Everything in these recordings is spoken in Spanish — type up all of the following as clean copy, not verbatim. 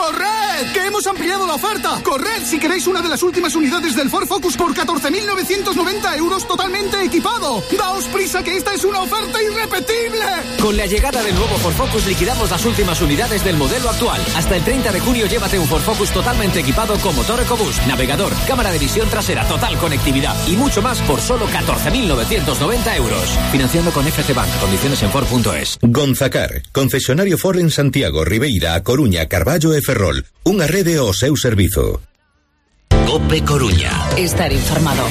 ¡Corred! ¡Que hemos ampliado la oferta! ¡Corred si queréis una de las últimas unidades del Ford Focus por 14.990 euros totalmente equipado! ¡Daos prisa que esta es una oferta irrepetible! Con la llegada del nuevo Ford Focus liquidamos las últimas unidades del modelo actual. Hasta el 30 de junio llévate un Ford Focus totalmente equipado con motor EcoBoost, navegador, cámara de visión trasera, total conectividad y mucho más por solo 14.990 euros. Financiando con FC Bank. Condiciones en Ford.es. Gonzacar, concesionario Ford en Santiago, Ribeira, A Coruña, Carballo e Ferrol. Unha rede ao seu servizo. COPE Coruña. Estar informado.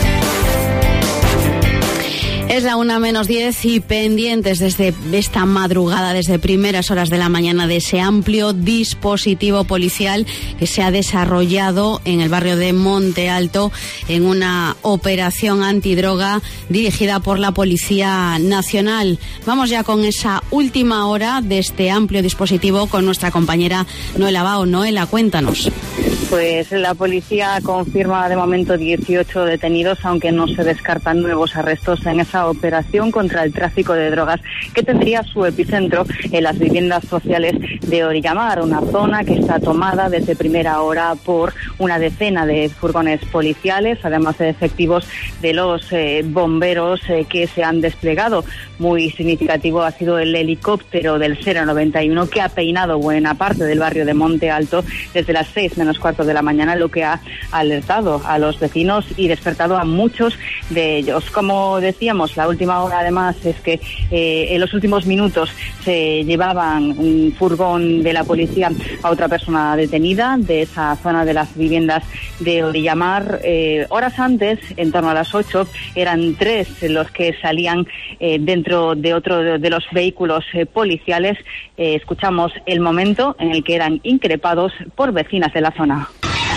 Es la 1:10 y pendientes desde esta madrugada, desde primeras horas de la mañana, de ese amplio dispositivo policial que se ha desarrollado en el barrio de Monte Alto en una operación antidroga dirigida por la Policía Nacional. Vamos ya con esa última hora de este amplio dispositivo con nuestra compañera Noela Bao. Noela, cuéntanos. Pues la policía confirma de momento 18 detenidos, aunque no se descartan nuevos arrestos en esa operación contra el tráfico de drogas que tendría su epicentro en las viviendas sociales de Orillamar, una zona que está tomada desde primera hora por una decena de furgones policiales, además de efectivos de los bomberos que se han desplegado. Muy significativo ha sido el helicóptero del 091 que ha peinado buena parte del barrio de Monte Alto desde las 6 menos cuarto de la mañana, lo que ha alertado a los vecinos y despertado a muchos de ellos. Como decíamos, la última hora además es que en los últimos minutos se llevaban un furgón de la policía a otra persona detenida de esa zona de las viviendas de Orillamar. Horas antes, en torno a las 8, eran 3 los que salían dentro de otro de los vehículos policiales. Escuchamos el momento en el que eran increpados por vecinas de la zona.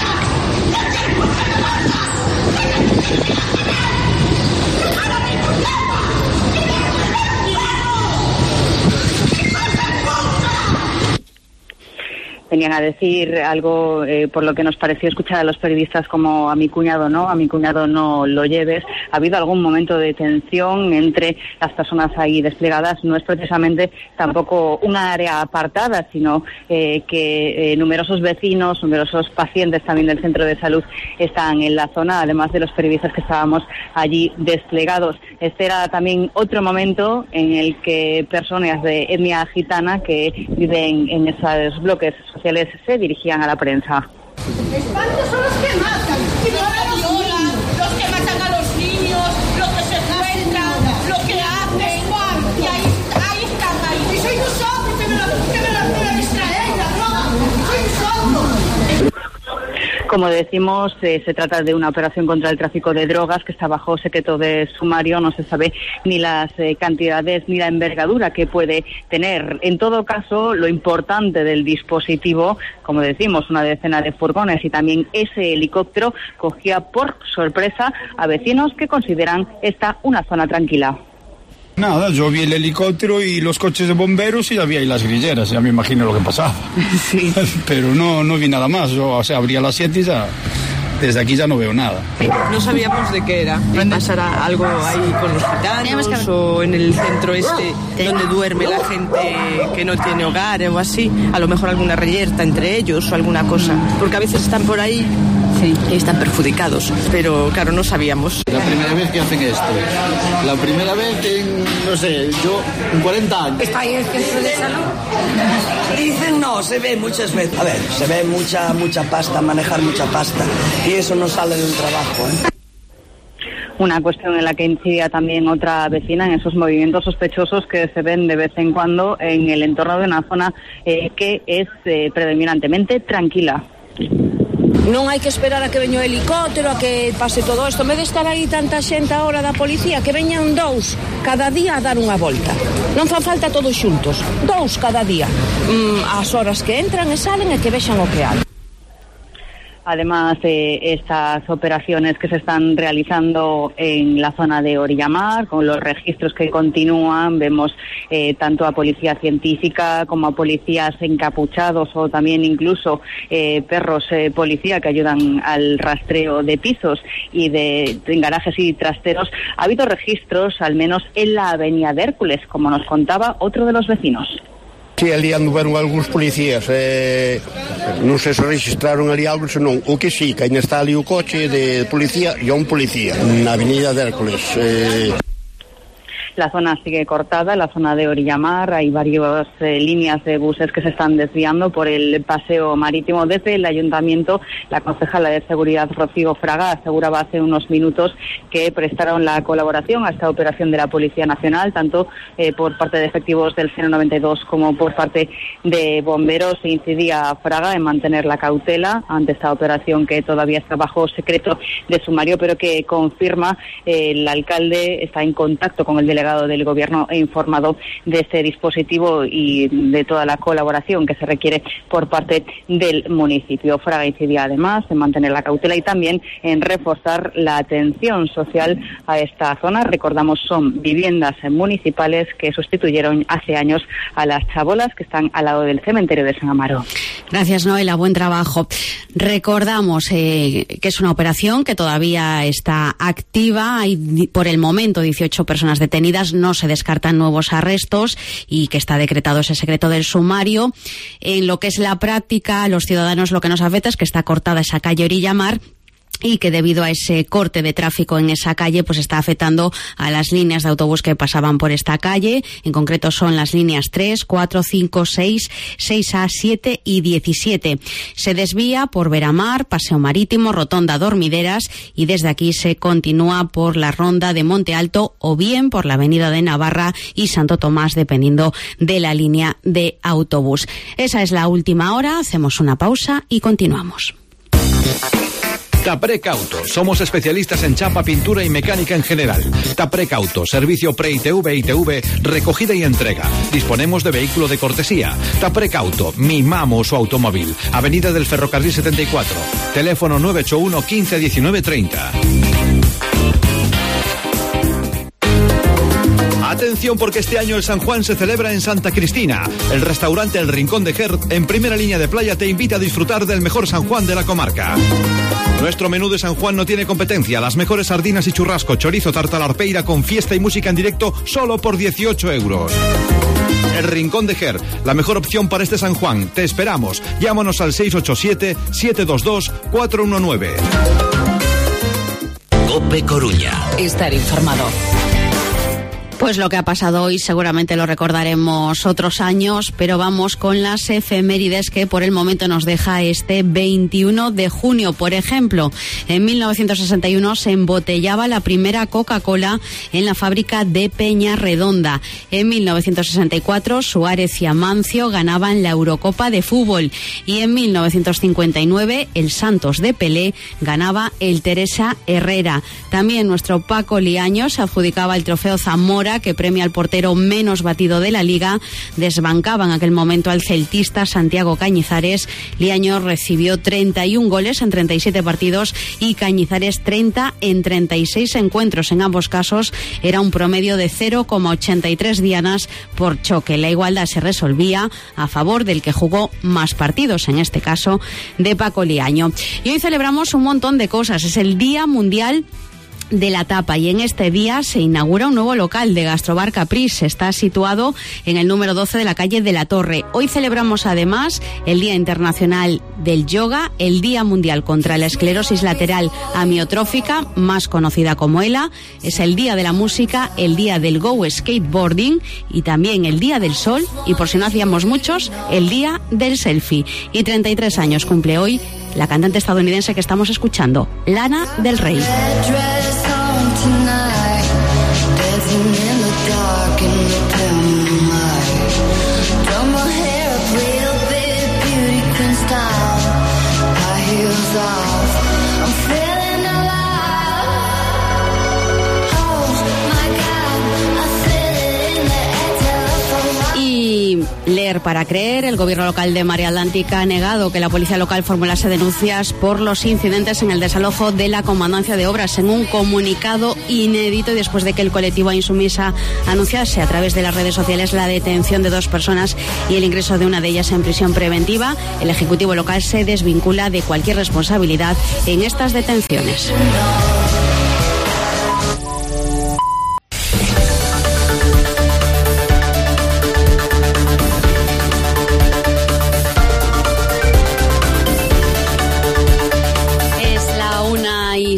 Venían a decir algo por lo que nos pareció escuchar a los periodistas como: a mi cuñado no lo lleves. Ha habido algún momento de tensión entre las personas ahí desplegadas. No es precisamente tampoco una área apartada, sino que numerosos vecinos, numerosos pacientes también del centro de salud están en la zona, además de los periodistas que estábamos allí desplegados. Este era también otro momento en el que personas de etnia gitana que viven en esos bloques sociales se dirigían a la prensa. Espantos son los que matan, los que matan a los niños, los que secuestran, lo que hacen, y ahí están. Y soy nosotros que me lo distraen, la droga, soy nosotros. Como decimos, se trata de una operación contra el tráfico de drogas que está bajo secreto de sumario. No se sabe ni las cantidades ni la envergadura que puede tener. En todo caso, lo importante del dispositivo, como decimos, una decena de furgones y también ese helicóptero, cogía por sorpresa a vecinos que consideran esta una zona tranquila. Nada, yo vi el helicóptero y los coches de bomberos y había ahí las grilleras, ya me imagino lo que pasaba. Sí. Pero no vi nada más, yo, abría las 7 y ya, desde aquí ya no veo nada. No sabíamos de qué era, pasará algo ahí con los gitanos o en el centro donde duerme la gente que no tiene hogar o así, a lo mejor alguna reyerta entre ellos o alguna cosa, porque a veces están por ahí. Sí. Y están perjudicados, pero claro, no sabíamos. La primera vez que hacen esto, la primera vez en, no sé, yo en 40 años. ¿Está ahí el centro de salud? Dicen no, se ve muchas veces. A ver, se ve mucha pasta, manejar mucha pasta, y eso no sale del trabajo, Una cuestión en la que incidía también otra vecina en esos movimientos sospechosos que se ven de vez en cuando en el entorno de una zona que es predominantemente tranquila. Non hai que esperar a que veña o helicóptero, a que pase todo isto. En vez de estar aí tanta xente a hora da policía, que veñan 2 cada día a dar unha volta. Non fan falta todos xuntos, 2 cada día. As horas que entran e salen e que vexan o que hai. Además de estas operaciones que se están realizando en la zona de Orillamar, con los registros que continúan, vemos tanto a policía científica como a policías encapuchados o también incluso perros policía que ayudan al rastreo de pisos y de garajes y trasteros. Ha habido registros, al menos en la avenida de Hércules, como nos contaba otro de los vecinos. Si ali anduveron algúns policías, non sei se registraron ali algo, senón o que sí, que ainda está ali o coche de policía e un policía na avenida de Hércules. La zona sigue cortada, la zona de Orillamar, hay varias líneas de buses que se están desviando por el paseo marítimo. Desde el ayuntamiento, la concejala de Seguridad, Rocío Fraga, aseguraba hace unos minutos que prestaron la colaboración a esta operación de la Policía Nacional, tanto por parte de efectivos del 092 como por parte de bomberos. Se incidía Fraga en mantener la cautela ante esta operación que todavía está bajo secreto de sumario, pero que confirma el alcalde está en contacto con el delegado del Gobierno e informado de este dispositivo y de toda la colaboración que se requiere por parte del municipio. Fraga incidía además en mantener la cautela y también en reforzar la atención social a esta zona. Recordamos, son viviendas municipales que sustituyeron hace años a las chabolas que están al lado del cementerio de San Amaro. Gracias, Noela, buen trabajo. Recordamos que es una operación que todavía está activa. Hay por el momento 18 personas detenidas. No se descartan nuevos arrestos y que está decretado ese secreto del sumario. En lo que es la práctica, a los ciudadanos lo que nos afecta es que está cortada esa calle Orillamar y que debido a ese corte de tráfico en esa calle pues está afectando a las líneas de autobús que pasaban por esta calle. En concreto son las líneas 3, 4, 5, 6, 6A, 7 y 17. Se desvía por Veramar, Paseo Marítimo, Rotonda Dormideras y desde aquí se continúa por la Ronda de Monte Alto o bien por la Avenida de Navarra y Santo Tomás, dependiendo de la línea de autobús. Esa es la última hora, hacemos una pausa y continuamos. Taprec Auto. Somos especialistas en chapa, pintura y mecánica en general. Taprec Auto. Servicio pre-ITV, ITV, recogida y entrega. Disponemos de vehículo de cortesía. Taprec Auto. Mimamos su automóvil. Avenida del Ferrocarril 74. Teléfono 981 15 19 30. Atención, porque este año el San Juan se celebra en Santa Cristina. El restaurante El Rincón de Gert, en primera línea de playa, te invita a disfrutar del mejor San Juan de la comarca. Nuestro menú de San Juan no tiene competencia. Las mejores sardinas y churrasco, chorizo, tartalarpeira con fiesta y música en directo solo por 18 euros. El Rincón de Gert, la mejor opción para este San Juan. Te esperamos. Llámanos al 687-722-419. COPE Coruña. Estar informado. Pues lo que ha pasado hoy seguramente lo recordaremos otros años, pero vamos con las efemérides que por el momento nos deja este 21 de junio. Por ejemplo, en 1961 se embotellaba la primera Coca-Cola en la fábrica de Peñarredonda. En 1964 Suárez y Amancio ganaban la Eurocopa de fútbol y en 1959 el Santos de Pelé ganaba el Teresa Herrera. También nuestro Paco Liaño se adjudicaba el trofeo Zamora, que premia al portero menos batido de la Liga. Desbancaba en aquel momento al celtista Santiago Cañizares. Liaño recibió 31 goles en 37 partidos y Cañizares 30 en 36 encuentros. En ambos casos era un promedio de 0,83 dianas por choque. La igualdad se resolvía a favor del que jugó más partidos, en este caso de Paco Liaño. Y hoy celebramos un montón de cosas. Es el Día Mundial de la Tapa y en este día se inaugura un nuevo local de Gastrobar Caprice. Está situado en el número 12 de la calle de la Torre. Hoy celebramos además el Día Internacional del Yoga, el Día Mundial contra la Esclerosis Lateral Amiotrófica, más conocida como ELA. Es el Día de la Música, el Día del Go Skateboarding y también el Día del Sol y, por si no hacíamos muchos, el Día del Selfie. Y 33 años cumple hoy la cantante estadounidense que estamos escuchando, Lana Del Rey. Y leer para creer, el gobierno local de Marea Atlántica ha negado que la policía local formulase denuncias por los incidentes en el desalojo de la comandancia de obras en un comunicado inédito y después de que el colectivo Insumisa anunciase a través de las redes sociales la detención de 2 personas y el ingreso de una de ellas en prisión preventiva. El ejecutivo local se desvincula de cualquier responsabilidad en estas detenciones.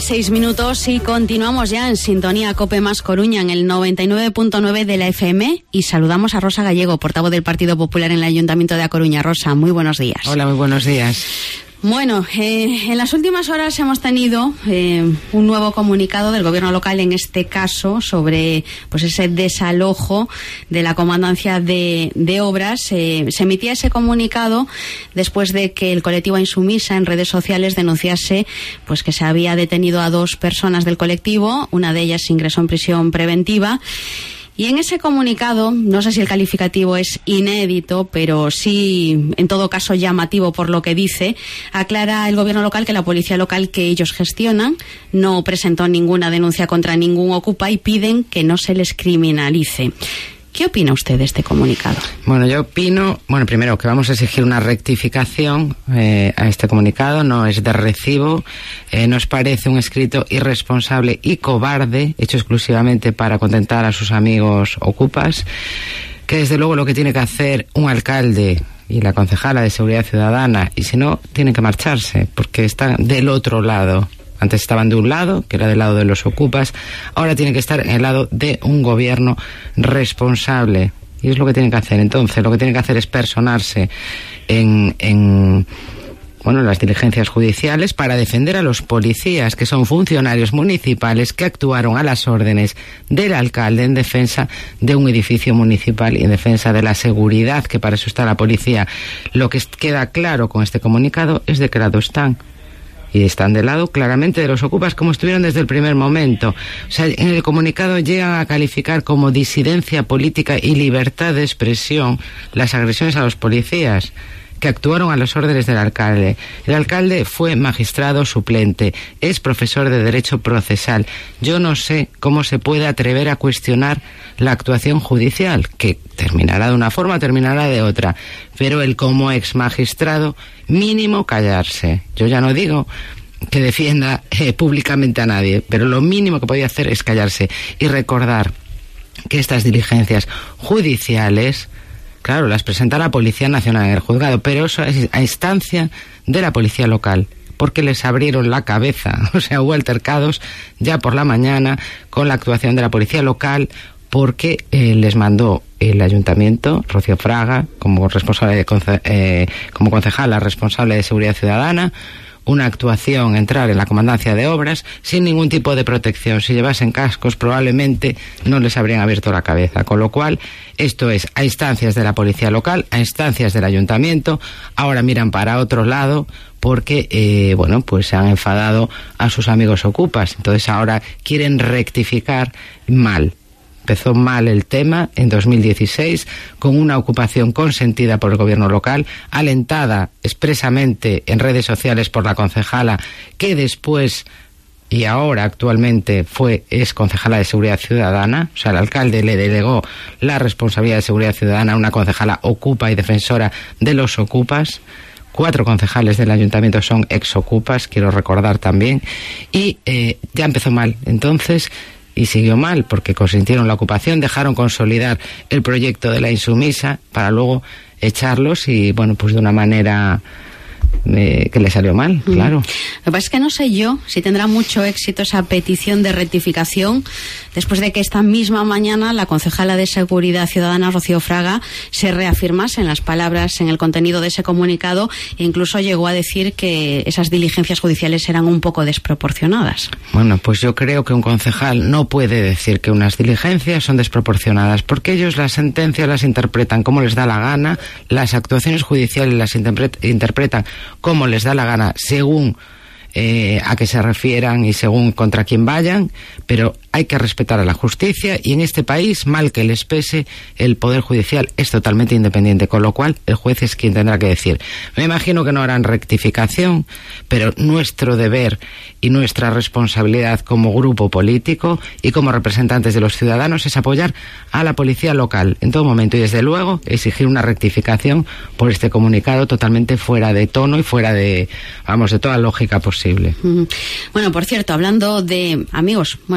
6 minutos y continuamos ya en sintonía COPE más Coruña en el 99.9 de la FM y saludamos a Rosa Gallego, portavoz del Partido Popular en el Ayuntamiento de A Coruña. Rosa, muy buenos días. Hola, muy buenos días. Bueno, en las últimas horas hemos tenido un nuevo comunicado del gobierno local, en este caso, sobre pues ese desalojo de la comandancia de obras. Se emitía ese comunicado después de que el colectivo Insumisa en redes sociales denunciase pues que se había detenido a 2 personas del colectivo, una de ellas ingresó en prisión preventiva. Y en ese comunicado, no sé si el calificativo es inédito, pero sí, en todo caso, llamativo por lo que dice, aclara el gobierno local que la policía local que ellos gestionan no presentó ninguna denuncia contra ningún ocupa y piden que no se les criminalice. ¿Qué opina usted de este comunicado? Bueno, yo opino, primero que vamos a exigir una rectificación a este comunicado, no es de recibo, nos parece un escrito irresponsable y cobarde, hecho exclusivamente para contentar a sus amigos ocupas, que desde luego lo que tiene que hacer un alcalde y la concejala de Seguridad Ciudadana, y si no, tienen que marcharse, porque están del otro lado. Antes estaban de un lado, que era del lado de los ocupas, ahora tienen que estar en el lado de un gobierno responsable. Y es lo que tienen que hacer. Entonces, lo que tienen que hacer es personarse en las diligencias judiciales para defender a los policías, que son funcionarios municipales que actuaron a las órdenes del alcalde en defensa de un edificio municipal y en defensa de la seguridad, que para eso está la policía. Lo que queda claro con este comunicado es de qué lado están. Y están del lado claramente de los ocupas, como estuvieron desde el primer momento. O sea, en el comunicado llegan a calificar como disidencia política y libertad de expresión las agresiones a los policías que actuaron a las órdenes del alcalde. El alcalde fue magistrado suplente, es profesor de Derecho Procesal. Yo no sé cómo se puede atrever a cuestionar la actuación judicial, que terminará de una forma, terminará de otra. Pero él, como ex magistrado, mínimo callarse. Yo ya no digo que defienda públicamente a nadie, pero lo mínimo que podía hacer es callarse y recordar que estas diligencias judiciales, claro, las presenta la Policía Nacional en el juzgado, pero eso es a instancia de la policía local, porque les abrieron la cabeza. O sea, hubo altercados ya por la mañana con la actuación de la policía local, porque les mandó el ayuntamiento, Rocío Fraga, como responsable como concejala responsable de Seguridad Ciudadana, una actuación, entrar en la comandancia de obras sin ningún tipo de protección. Si llevasen cascos probablemente no les habrían abierto la cabeza, con lo cual esto es a instancias de la policía local, a instancias del ayuntamiento. Ahora miran para otro lado porque pues se han enfadado a sus amigos ocupas, entonces ahora quieren rectificar mal. Empezó mal el tema en 2016 con una ocupación consentida por el gobierno local, alentada expresamente en redes sociales por la concejala, que después y ahora actualmente es concejala de Seguridad Ciudadana. O sea, el alcalde le delegó la responsabilidad de Seguridad Ciudadana a una concejala ocupa y defensora de los ocupas. 4 concejales del ayuntamiento son ex-ocupas, quiero recordar también, y ya empezó mal. Entonces, y siguió mal, porque consintieron la ocupación, dejaron consolidar el proyecto de la Insumisa para luego echarlos y, pues de una manera que le salió mal, claro. Lo que pasa es que no sé yo si tendrá mucho éxito esa petición de rectificación después de que esta misma mañana la concejala de Seguridad Ciudadana, Rocío Fraga, se reafirmase en las palabras, en el contenido de ese comunicado, e incluso llegó a decir que esas diligencias judiciales eran un poco desproporcionadas. Bueno, pues yo creo que un concejal no puede decir que unas diligencias son desproporcionadas, porque ellos las sentencias las interpretan como les da la gana, las actuaciones judiciales las interpretan como les da la gana, según a qué se refieran y según contra quién vayan, pero hay que respetar a la justicia, y en este país, mal que les pese, el Poder Judicial es totalmente independiente, con lo cual el juez es quien tendrá que decir. Me imagino que no harán rectificación, pero nuestro deber y nuestra responsabilidad como grupo político y como representantes de los ciudadanos es apoyar a la policía local en todo momento, y desde luego exigir una rectificación por este comunicado totalmente fuera de tono y fuera de toda lógica posible. Bueno, por cierto, hablando de amigos, en este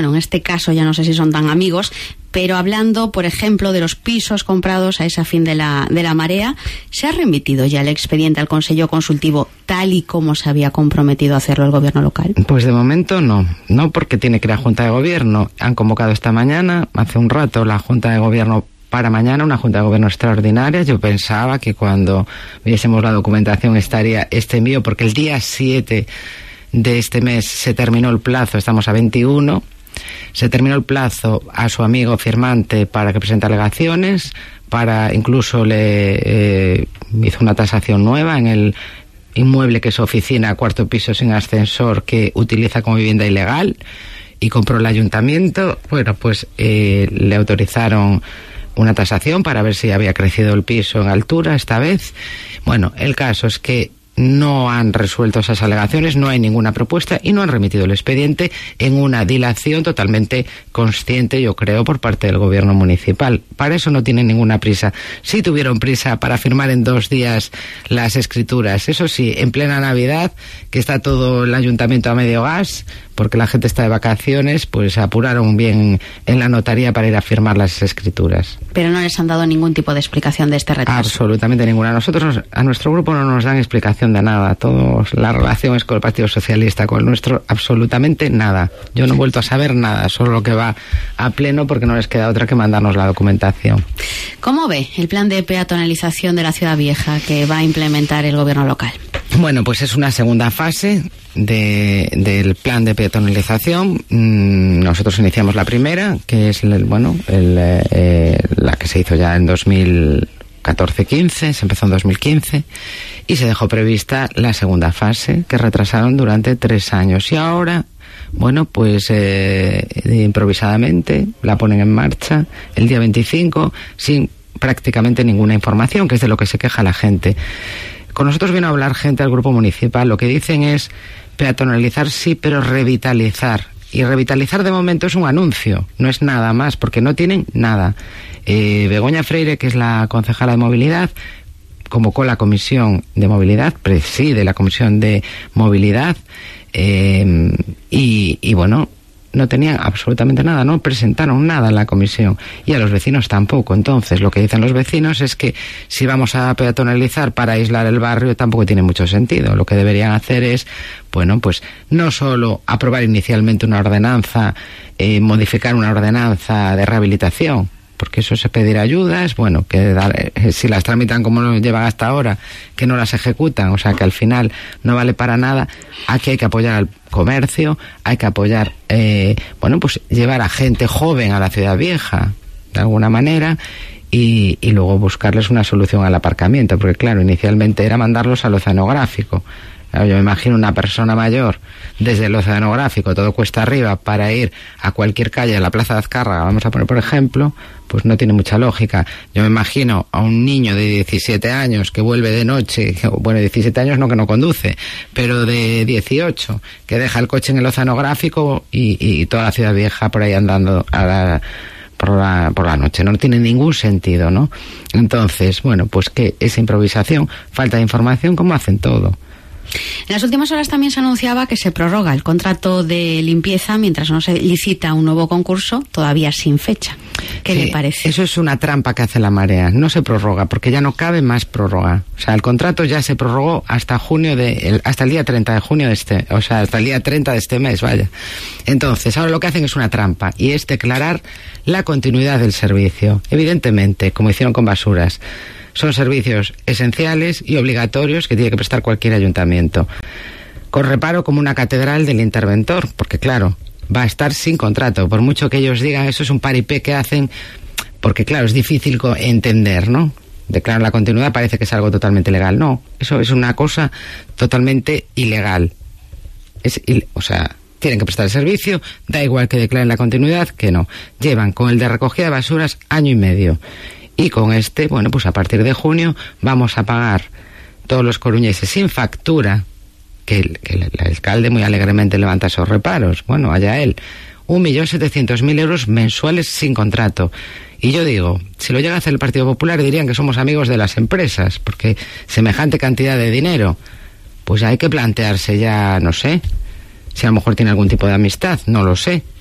caso ya no sé si son tan amigos, pero hablando, por ejemplo, de los pisos comprados a esa fin de la marea, ¿se ha remitido ya el expediente al Consejo Consultivo tal y como se había comprometido a hacerlo el gobierno local? Pues de momento no porque tiene que ir a Junta de Gobierno. Han convocado esta mañana, hace un rato, la Junta de Gobierno para mañana, una Junta de Gobierno extraordinaria. Yo pensaba que cuando viésemos la documentación estaría este envío, porque el día 7 de este mes se terminó el plazo, estamos a 21, se terminó el plazo a su amigo firmante para que presente alegaciones, incluso le hizo una tasación nueva en el inmueble que es oficina, 4º piso sin ascensor, que utiliza como vivienda ilegal, y compró el ayuntamiento. Bueno, pues le autorizaron una tasación para ver si había crecido el piso en altura esta vez. Bueno, el caso es que no han resuelto esas alegaciones, no hay ninguna propuesta y no han remitido el expediente, en una dilación totalmente consciente, yo creo, por parte del gobierno municipal. Para eso no tienen ninguna prisa. Sí tuvieron prisa para firmar en 2 días las escrituras, eso sí, en plena Navidad, que está todo el ayuntamiento a medio gas, porque la gente está de vacaciones, pues apuraron bien en la notaría para ir a firmar las escrituras. Pero no les han dado ningún tipo de explicación de este retraso. Absolutamente ninguna. A nuestro grupo no nos dan explicación de nada. Todos, la relación es con el Partido Socialista, con el nuestro absolutamente nada. Yo no he vuelto a saber nada, solo lo que va a pleno, porque no les queda otra que mandarnos la documentación. ¿Cómo ve el plan de peatonalización de la Ciudad Vieja que va a implementar el gobierno local? Bueno, pues es una segunda fase del plan de peatonalización. Nosotros iniciamos la primera, que es la que se hizo ya en 2014-15, se empezó en 2015, y se dejó prevista la segunda fase, que retrasaron durante 3 años. Y ahora, bueno, pues improvisadamente la ponen en marcha el día 25, sin prácticamente ninguna información, que es de lo que se queja la gente. Con nosotros viene a hablar gente del grupo municipal. Lo que dicen es peatonalizar sí, pero revitalizar. Y revitalizar de momento es un anuncio, no es nada más, porque no tienen nada. Begoña Freire, que es la concejala de movilidad, convocó la comisión de movilidad, preside la comisión de movilidad, y bueno, no tenían absolutamente nada, no presentaron nada en la comisión, y a los vecinos tampoco. Entonces, lo que dicen los vecinos es que si vamos a peatonalizar para aislar el barrio, tampoco tiene mucho sentido. Lo que deberían hacer es, bueno, pues no solo aprobar inicialmente una ordenanza, modificar una ordenanza de rehabilitación, porque eso se pedirá ayudas, bueno, que si las tramitan como lo llevan hasta ahora, que no las ejecutan, o sea que al final no vale para nada. Aquí hay que apoyar al comercio, hay que apoyar, pues llevar a gente joven a la Ciudad Vieja, de alguna manera, y luego buscarles una solución al aparcamiento, porque claro, inicialmente era mandarlos al oceanográfico. Yo me imagino una persona mayor desde el oceanográfico, todo cuesta arriba, para ir a cualquier calle de la Plaza de Azcárraga, vamos a poner por ejemplo, pues no tiene mucha lógica. Yo me imagino a un niño de 17 años que vuelve de noche, bueno, 17 años no, que no conduce, pero de 18, que deja el coche en el oceanográfico y toda la Ciudad Vieja por ahí andando por la noche. No tiene ningún sentido, ¿no? Entonces, bueno, pues que esa improvisación, falta de información, como hacen todo. En las últimas horas también se anunciaba que se prorroga el contrato de limpieza mientras no se licita un nuevo concurso, todavía sin fecha. ¿Qué le parece? Eso es una trampa que hace la Marea. No se prorroga porque ya no cabe más prórroga. O sea, el contrato ya se prorrogó hasta hasta el día 30 de junio hasta el día 30 de este mes, vaya. Entonces, ahora lo que hacen es una trampa, y es declarar la continuidad del servicio. Evidentemente, como hicieron con basuras. Son servicios esenciales y obligatorios que tiene que prestar cualquier ayuntamiento. Con reparo, como una catedral del interventor, porque claro, va a estar sin contrato. Por mucho que ellos digan, eso es un paripé que hacen, porque claro, es difícil entender, ¿no? Declarar la continuidad parece que es algo totalmente legal. No, eso es una cosa totalmente ilegal. Tienen que prestar el servicio, da igual que declaren la continuidad que no. Llevan con el de recogida de basuras 1 año y medio. Y con bueno, pues a partir de junio vamos a pagar todos los coruñeses sin factura, que el alcalde muy alegremente levanta esos reparos, bueno, allá él, 1.700.000 euros mensuales sin contrato. Y yo digo, si lo llega a hacer el Partido Popular dirían que somos amigos de las empresas, porque semejante cantidad de dinero, pues hay que plantearse ya, no sé, si a lo mejor tiene algún tipo de amistad, no lo sé.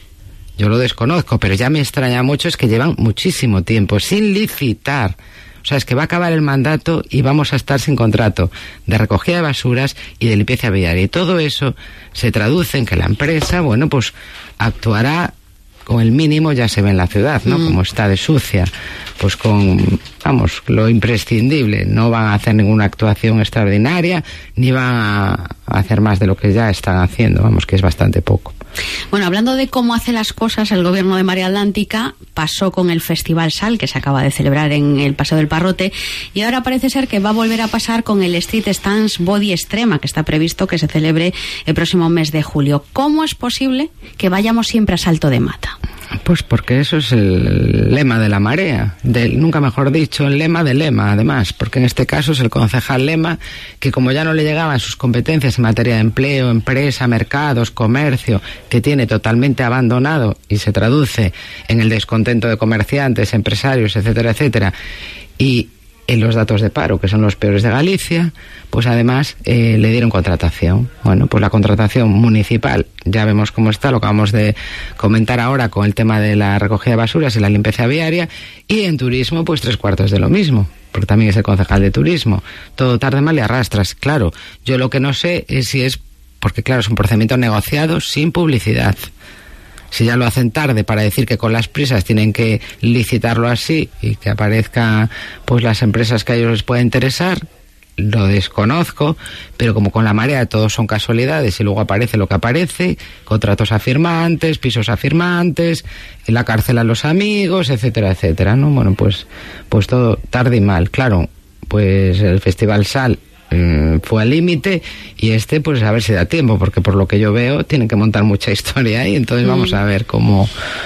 yo lo desconozco, pero ya me extraña mucho es que llevan muchísimo tiempo sin licitar. O sea, es que va a acabar el mandato y vamos a estar sin contrato de recogida de basuras y de limpieza viaria. Y todo eso se traduce en que la empresa, bueno, pues actuará con el mínimo, ya se ve en la ciudad, ¿no? Como está de sucia, pues con, vamos, lo imprescindible. No van a hacer ninguna actuación extraordinaria, ni van a hacer más de lo que ya están haciendo, vamos, que es bastante poco. Bueno, hablando de cómo hace las cosas el gobierno de Marea Atlántica, pasó con el Festival Sal, que se acaba de celebrar en el Paseo del Parrote, y ahora parece ser que va a volver a pasar con el Street Stance Body Extrema, que está previsto que se celebre el próximo mes de julio. ¿Cómo es posible que vayamos siempre a salto de mata? Pues porque eso es el lema de la marea, nunca mejor dicho, el lema del lema, además, porque en este caso es el concejal Lema, que como ya no le llegaban sus competencias en materia de empleo, empresa, mercados, comercio, que tiene totalmente abandonado y se traduce en el descontento de comerciantes, empresarios, etcétera, etcétera, y en los datos de paro, que son los peores de Galicia, pues además le dieron contratación. Bueno, pues la contratación municipal, ya vemos cómo está, lo acabamos de comentar ahora con el tema de la recogida de basuras y la limpieza viaria, y en turismo, pues 3/4 de lo mismo, porque también es el concejal de turismo. Todo tarde mal y arrastras. Claro, yo lo que no sé es si es, porque claro, es un procedimiento negociado sin publicidad. Si ya lo hacen tarde para decir que con las prisas tienen que licitarlo así y que aparezcan pues las empresas que a ellos les pueda interesar, lo desconozco, pero como con la marea todos son casualidades y luego aparece lo que aparece, contratos a firmantes, pisos a firmantes, en la cárcel a los amigos, etcétera, etcétera, ¿no? Bueno, pues todo tarde y mal. Claro, pues el Festival Sal fue al límite y pues a ver si da tiempo, porque por lo que yo veo tienen que montar mucha historia ahí, entonces vamos a ver cómo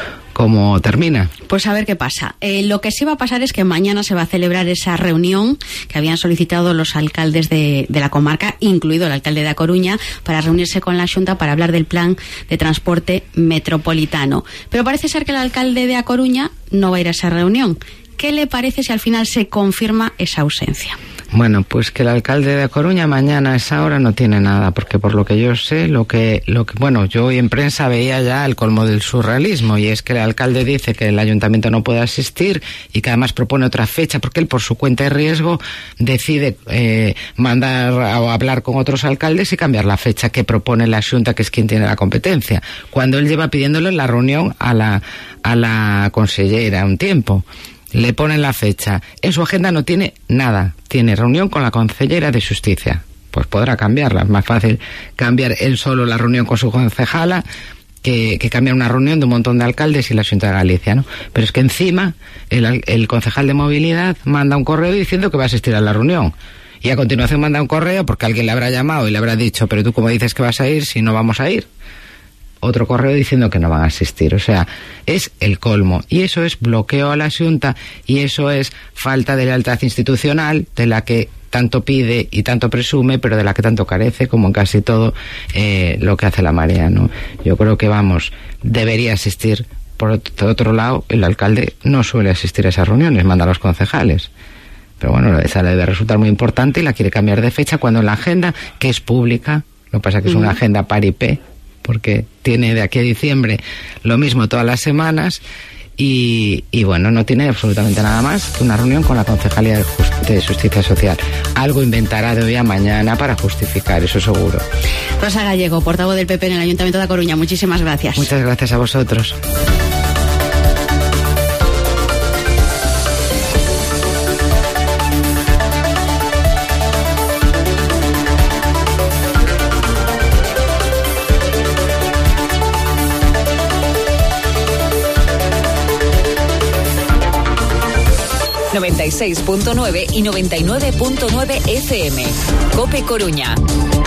termina. Pues a ver qué pasa. Lo que sí va a pasar es que mañana se va a celebrar esa reunión que habían solicitado los alcaldes de la comarca, incluido el alcalde de A Coruña, para reunirse con la Xunta para hablar del plan de transporte metropolitano. Pero parece ser que el alcalde de A Coruña no va a ir a esa reunión. ¿Qué le parece si al final se confirma esa ausencia? Bueno, pues que el alcalde de A Coruña mañana a esa hora no tiene nada, porque por lo que yo sé, bueno, yo hoy en prensa veía ya el colmo del surrealismo, y es que el alcalde dice que el ayuntamiento no puede asistir y que además propone otra fecha, porque él por su cuenta de riesgo decide mandar o hablar con otros alcaldes y cambiar la fecha que propone la Xunta, que es quien tiene la competencia, cuando él lleva pidiéndole la reunión a la consellera un tiempo. Le ponen la fecha. En su agenda no tiene nada. Tiene reunión con la concejera de Justicia. Pues podrá cambiarla. Es más fácil cambiar él solo la reunión con su concejala que cambiar una reunión de un montón de alcaldes y la Xunta de Galicia, ¿no? Pero es que encima el concejal de movilidad manda un correo diciendo que va a asistir a la reunión. Y a continuación manda un correo porque alguien le habrá llamado y le habrá dicho, pero tú cómo dices que vas a ir si no vamos a ir. Otro correo diciendo que no van a asistir. O sea, es el colmo. Y eso es bloqueo a la Xunta, y eso es falta de lealtad institucional, de la que tanto pide y tanto presume, pero de la que tanto carece, como en casi todo lo que hace la marea, ¿no? Yo creo que, debería asistir. Por otro lado, el alcalde no suele asistir a esas reuniones, manda a los concejales. Pero bueno, esa le debe resultar muy importante y la quiere cambiar de fecha cuando en la agenda, que es pública, lo que pasa es que es una agenda paripé, porque tiene de aquí a diciembre lo mismo todas las semanas y bueno, no tiene absolutamente nada más que una reunión con la Concejalía de Justicia Social. Algo inventará de hoy a mañana para justificar, eso seguro. Rosa Gallego, portavoz del PP en el Ayuntamiento de A Coruña, muchísimas gracias. Muchas gracias a vosotros. ...96.9 y 99.9 FM. COPE Coruña.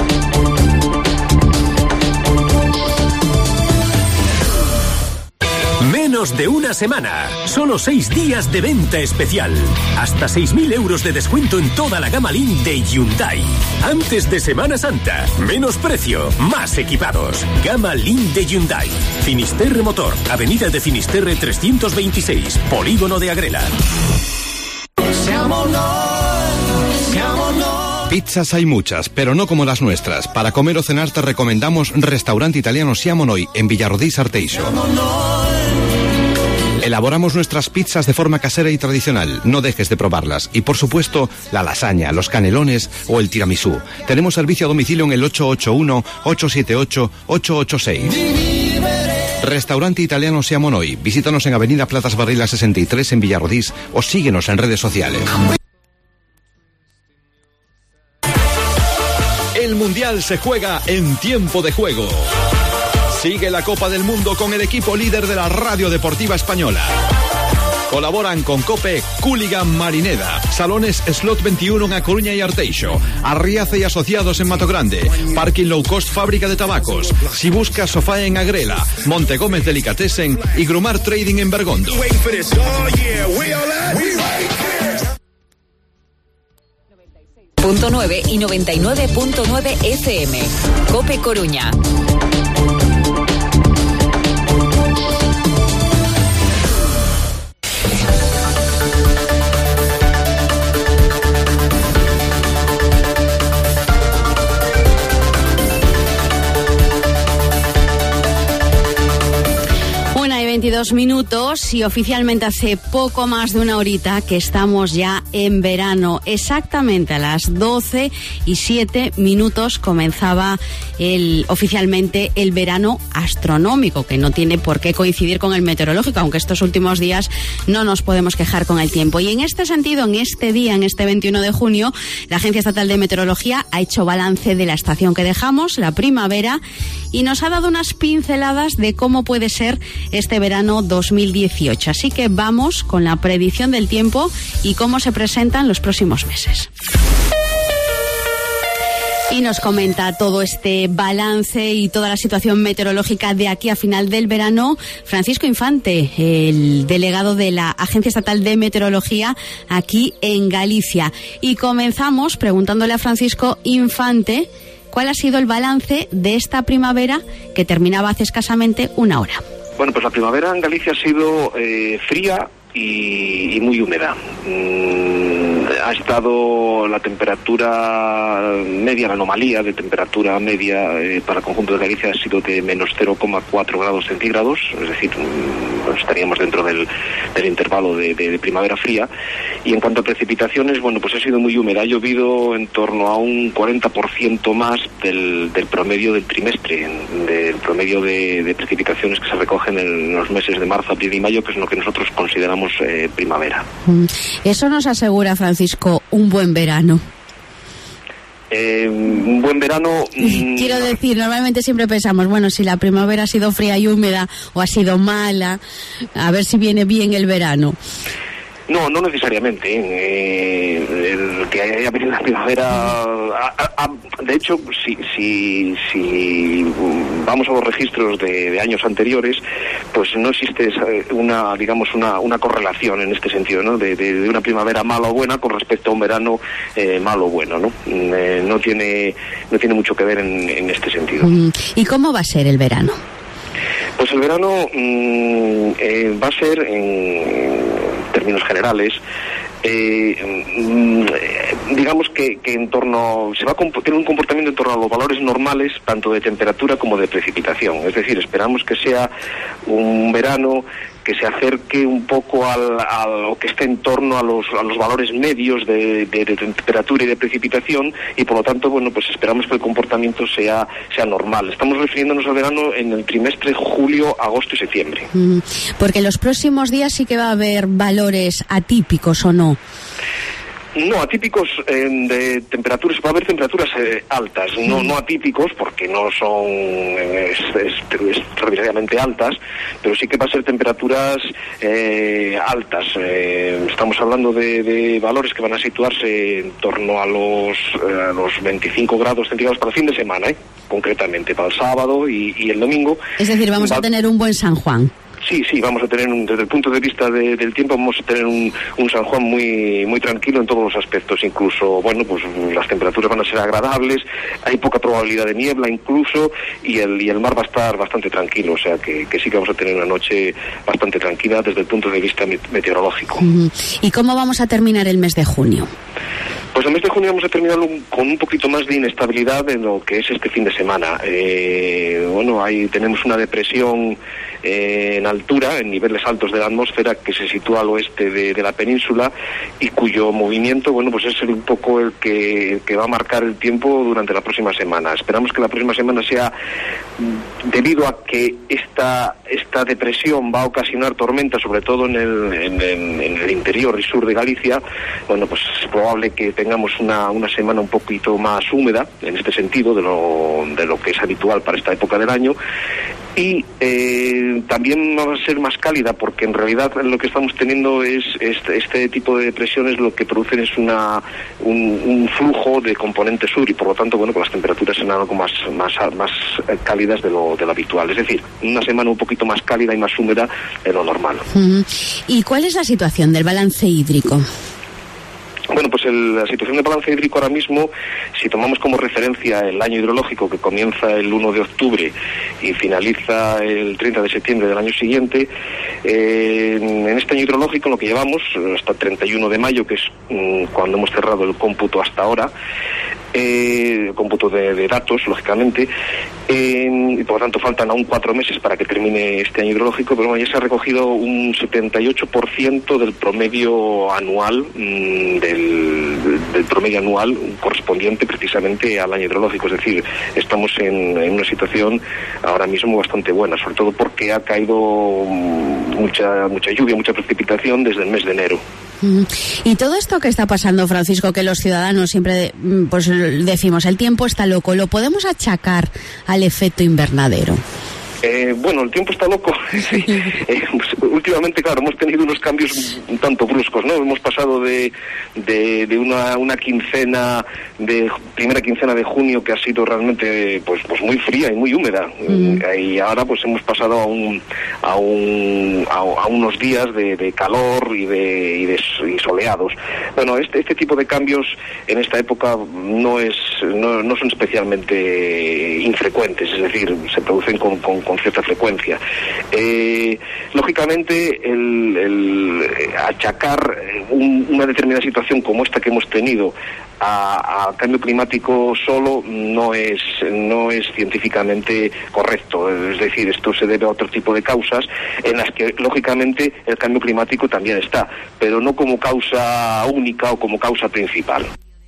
Menos de una semana. Solo 6 días de venta especial. Hasta 6.000 euros de descuento en toda la gama Link de Hyundai. Antes de Semana Santa. Menos precio. Más equipados. Gama Link de Hyundai. Finisterre Motor. Avenida de Finisterre 326. Polígono de Agrela. Pizzas hay muchas, pero no como las nuestras. Para comer o cenar te recomendamos Restaurante Italiano Siamo Noi en Villarrodís Arteixo. Elaboramos nuestras pizzas de forma casera y tradicional. No dejes de probarlas. Y por supuesto, la lasaña, los canelones o el tiramisú. Tenemos servicio a domicilio en el 881-878-886. Restaurante Italiano Siamonoi. Visítanos en Avenida Platas Barrila 63 en Villarrodís o síguenos en redes sociales. El Mundial se juega en tiempo de juego. Sigue la Copa del Mundo con el equipo líder de la Radio Deportiva Española. Colaboran con COPE, Cooligan Marineda, Salones Slot 21 en A Coruña y Arteixo, Arriaza y Asociados en Mato Grande, Parking Low Cost Fábrica de Tabacos, Si Buscas Sofá en Agrela, Montegómez Delicatessen y Grumar Trading en Bergondo. 9 y 99.9 FM. COPE Coruña. Una y 22 minutos y oficialmente hace poco más de una horita que estamos ya en verano. Exactamente a las 12:07 comenzaba oficialmente el verano astronómico, que no tiene por qué coincidir con el meteorológico, aunque estos últimos días no nos podemos quejar con el tiempo. Y en este sentido, en este día, en este 21 de junio, la Agencia Estatal de Meteorología ha hecho balance de la estación que dejamos, la primavera, y nos ha dado unas pinceladas de cómo puede ser este verano 2018. Así que vamos con la predicción del tiempo y cómo se presentan los próximos meses. Y nos comenta todo este balance y toda la situación meteorológica de aquí a final del verano Francisco Infante, el delegado de la Agencia Estatal de Meteorología aquí en Galicia. Y comenzamos preguntándole a Francisco Infante cuál ha sido el balance de esta primavera que terminaba hace escasamente una hora. Bueno, pues la primavera en Galicia ha sido fría y muy húmeda. Ha estado la temperatura media, la anomalía de temperatura media para el conjunto de Galicia ha sido de menos 0,4 grados centígrados, es decir, estaríamos dentro del intervalo de primavera fría. Y en cuanto a precipitaciones, bueno, pues ha sido muy húmeda, ha llovido en torno a un 40% más del promedio del trimestre, del promedio de precipitaciones que se recogen en los meses de marzo, abril y mayo, que es lo que nosotros consideramos primavera. Eso nos asegura, Francisco, un buen verano. Un buen verano... Quiero decir, normalmente siempre pensamos, bueno, si la primavera ha sido fría y húmeda o ha sido mala, a ver si viene bien el verano. No necesariamente. El que haya venido la primavera... de hecho, si vamos a los registros de años anteriores, pues no existe una correlación en este sentido, ¿no? De una primavera mala o buena con respecto a un verano malo o bueno, ¿no? No tiene mucho que ver en este sentido. ¿Y cómo va a ser el verano? Pues el verano va a ser, en términos generales, digamos que en torno se va a tener un comportamiento en torno a los valores normales tanto de temperatura como de precipitación. Es decir, esperamos que sea un verano que se acerque un poco o que esté en torno a los valores medios de temperatura y de precipitación, y por lo tanto, bueno, pues esperamos que el comportamiento sea normal. Estamos refiriéndonos al verano en el trimestre julio, agosto y septiembre. Porque en los próximos días sí que va a haber valores atípicos, ¿o no? No, atípicos de temperaturas, va a haber temperaturas altas, no atípicos porque no son extraordinariamente altas, pero sí que va a ser temperaturas altas. Estamos hablando de valores que van a situarse en torno a los 25 grados centígrados para el fin de semana, concretamente para el sábado y el domingo. Es decir, vamos a tener un buen San Juan. Sí, vamos a tener, desde el punto de vista del tiempo, vamos a tener un San Juan muy muy tranquilo en todos los aspectos. Incluso, bueno, pues las temperaturas van a ser agradables, hay poca probabilidad de niebla incluso, y el mar va a estar bastante tranquilo, o sea que sí que vamos a tener una noche bastante tranquila desde el punto de vista meteorológico. ¿Y cómo vamos a terminar el mes de junio? Pues el mes de junio vamos a terminar con un poquito más de inestabilidad en lo que es este fin de semana. Bueno, ahí tenemos una depresión en altura, en niveles altos de la atmósfera, que se sitúa al oeste de la península y cuyo movimiento, bueno, pues es un poco el que va a marcar el tiempo durante la próxima semana. Esperamos que la próxima semana sea, debido a que esta depresión va a ocasionar tormentas, sobre todo en el interior y sur de Galicia. Bueno, pues es probable que tengamos una semana un poquito más húmeda, en este sentido, de lo que es habitual para esta época del año. Y también va a ser más cálida, porque en realidad lo que estamos teniendo es este tipo de depresiones, lo que producen es un flujo de componente sur, y por lo tanto, bueno, con las temperaturas serán algo más cálidas de lo habitual. Es decir, una semana un poquito más cálida y más húmeda de lo normal. ¿Y cuál es la situación del balance hídrico? Bueno, pues la situación de balance hídrico ahora mismo, si tomamos como referencia el año hidrológico, que comienza el 1 de octubre y finaliza el 30 de septiembre del año siguiente, en este año hidrológico, lo que llevamos hasta el 31 de mayo, que es cuando hemos cerrado el cómputo hasta ahora, cómputo de datos, lógicamente, y por lo tanto faltan aún 4 meses para que termine este año hidrológico, pero bueno, ya se ha recogido un 78% del promedio anual, del promedio anual correspondiente precisamente al año hidrológico. Es decir, estamos en una situación ahora mismo bastante buena, sobre todo porque ha caído mucha lluvia, mucha precipitación desde el mes de enero. Y todo esto que está pasando, Francisco, que los ciudadanos siempre pues decimos, el tiempo está loco, ¿lo podemos achacar al efecto invernadero? Bueno, el tiempo está loco. Sí. Pues, últimamente, claro, hemos tenido unos cambios un tanto bruscos, ¿no? Hemos pasado de una quincena, primera quincena de junio, que ha sido realmente pues muy fría y muy húmeda, y ahora pues hemos pasado a unos días de calor y soleados. Bueno, este tipo de cambios en esta época no son especialmente infrecuentes, es decir, se producen con cierta frecuencia. Lógicamente, el achacar una determinada situación como esta que hemos tenido a cambio climático solo no es científicamente correcto. Es decir, esto se debe a otro tipo de causas en las que lógicamente el cambio climático también está, pero no como causa única o como causa principal.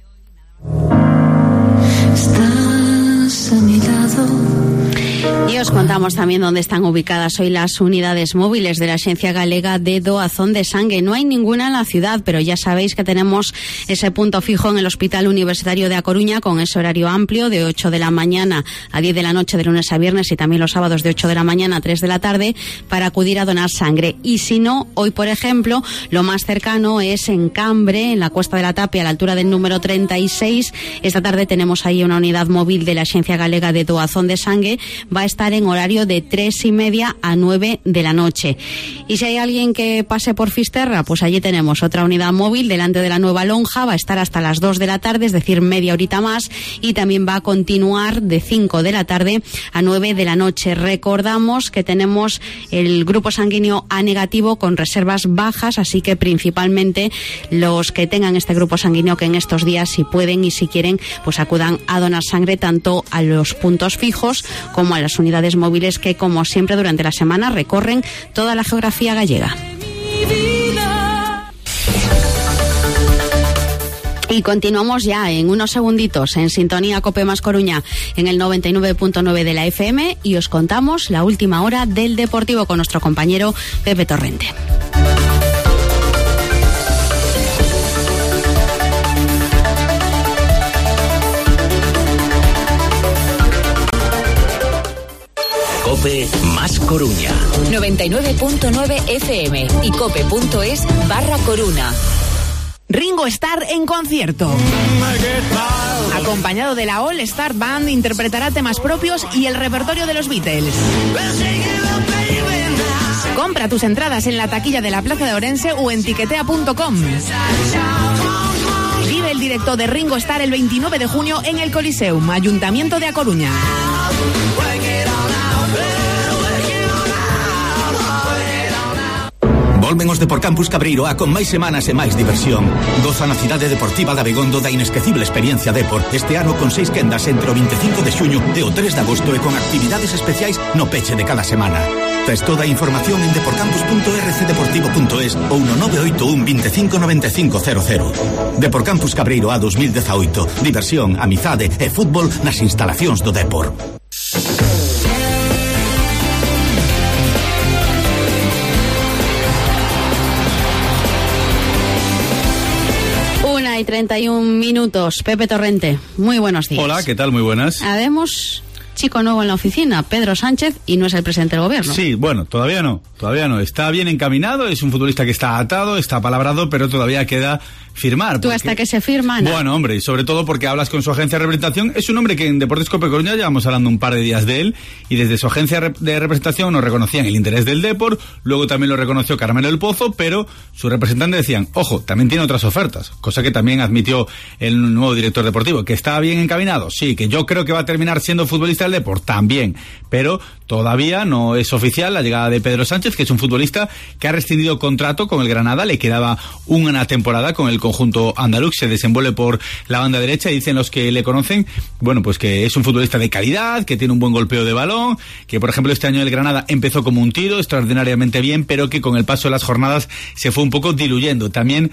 Estás a mi lado. Y os contamos también dónde están ubicadas hoy las unidades móviles de la Agencia Galega de Doazón de Sangue. No hay ninguna en la ciudad, pero ya sabéis que tenemos ese punto fijo en el Hospital Universitario de A Coruña, con ese horario amplio de 8 de la mañana a 10 de la noche de lunes a viernes, y también los sábados de 8 de la mañana a 3 de la tarde, para acudir a donar sangre. Y si no, hoy por ejemplo, lo más cercano es en Cambre, en la Cuesta de la Tapia, a la altura del número 36. Esta tarde tenemos ahí una unidad móvil de la Agencia Galega de Doazón de Sangue. Va a estar en horario de 3:30 a 9 de la noche. Y si hay alguien que pase por Fisterra, pues allí tenemos otra unidad móvil delante de la nueva lonja. Va a estar hasta las 2 de la tarde, es decir, media horita más, y también va a continuar de 5 de la tarde a 9 de la noche. Recordamos que tenemos el grupo sanguíneo A negativo con reservas bajas, así que principalmente los que tengan este grupo sanguíneo, que en estos días, si pueden y si quieren, pues acudan a donar sangre tanto a los puntos fijos como a las unidades móviles que, como siempre, durante la semana recorren toda la geografía gallega. Y continuamos ya en unos segunditos en sintonía Cope Más Coruña en el 99.9 de la FM, y os contamos la última hora del Deportivo con nuestro compañero Pepe Torrente. Cope Más Coruña 99.9 FM y cope.es/Coruña. Ringo Starr en concierto. Acompañado de la All Star Band, interpretará temas propios y el repertorio de los Beatles. Compra tus entradas en la taquilla de la Plaza de Orense o en tiquetea.com. Vive el directo de Ringo Starr el 29 de junio en el Coliseum, Ayuntamiento de A Coruña. Volven os Deporcampus Cabreiroa con máis semanas e máis diversión. Goza na cidade deportiva de Abegondo da inesquecible experiencia Depor. Este ano con 6 quendas entre o 25 de xuño e o 3 de agosto e con actividades especiais no peche de cada semana. Tes toda a información en deporcampus.rcdeportivo.es ou no 981 25 95 00. Deporcampus Cabreiroa 2018. Diversión, amizade e fútbol nas instalacións do Depor. 1:31 minutos. Pepe Torrente, muy buenos días. Hola, ¿qué tal? Muy buenas. Habemos chico nuevo en la oficina, Pedro Sánchez, y no es el presidente del gobierno. Sí, bueno, todavía no. Está bien encaminado, es un futbolista que está atado, está apalabrado, pero todavía queda firmar. ¿Tú hasta que se firma? No. Bueno, hombre, y sobre todo porque hablas con su agencia de representación. Es un hombre que en Deportes Cope Coruña llevamos hablando un par de días de él, y desde su agencia de representación nos reconocían el interés del Depor, luego también lo reconoció Carmelo del Pozo, pero sus representantes decían, ojo, también tiene otras ofertas, cosa que también admitió el nuevo director deportivo. ¿Que está bien encaminado? Sí. ¿Que yo creo que va a terminar siendo futbolista del Depor? También, pero todavía no es oficial la llegada de Pedro Sánchez, que es un futbolista que ha rescindido contrato con el Granada, le quedaba una temporada con el conjunto andaluz, se desenvuelve por la banda derecha y dicen los que le conocen, bueno, pues que es un futbolista de calidad, que tiene un buen golpeo de balón, que por ejemplo este año el Granada empezó como un tiro, extraordinariamente bien, pero que con el paso de las jornadas se fue un poco diluyendo. También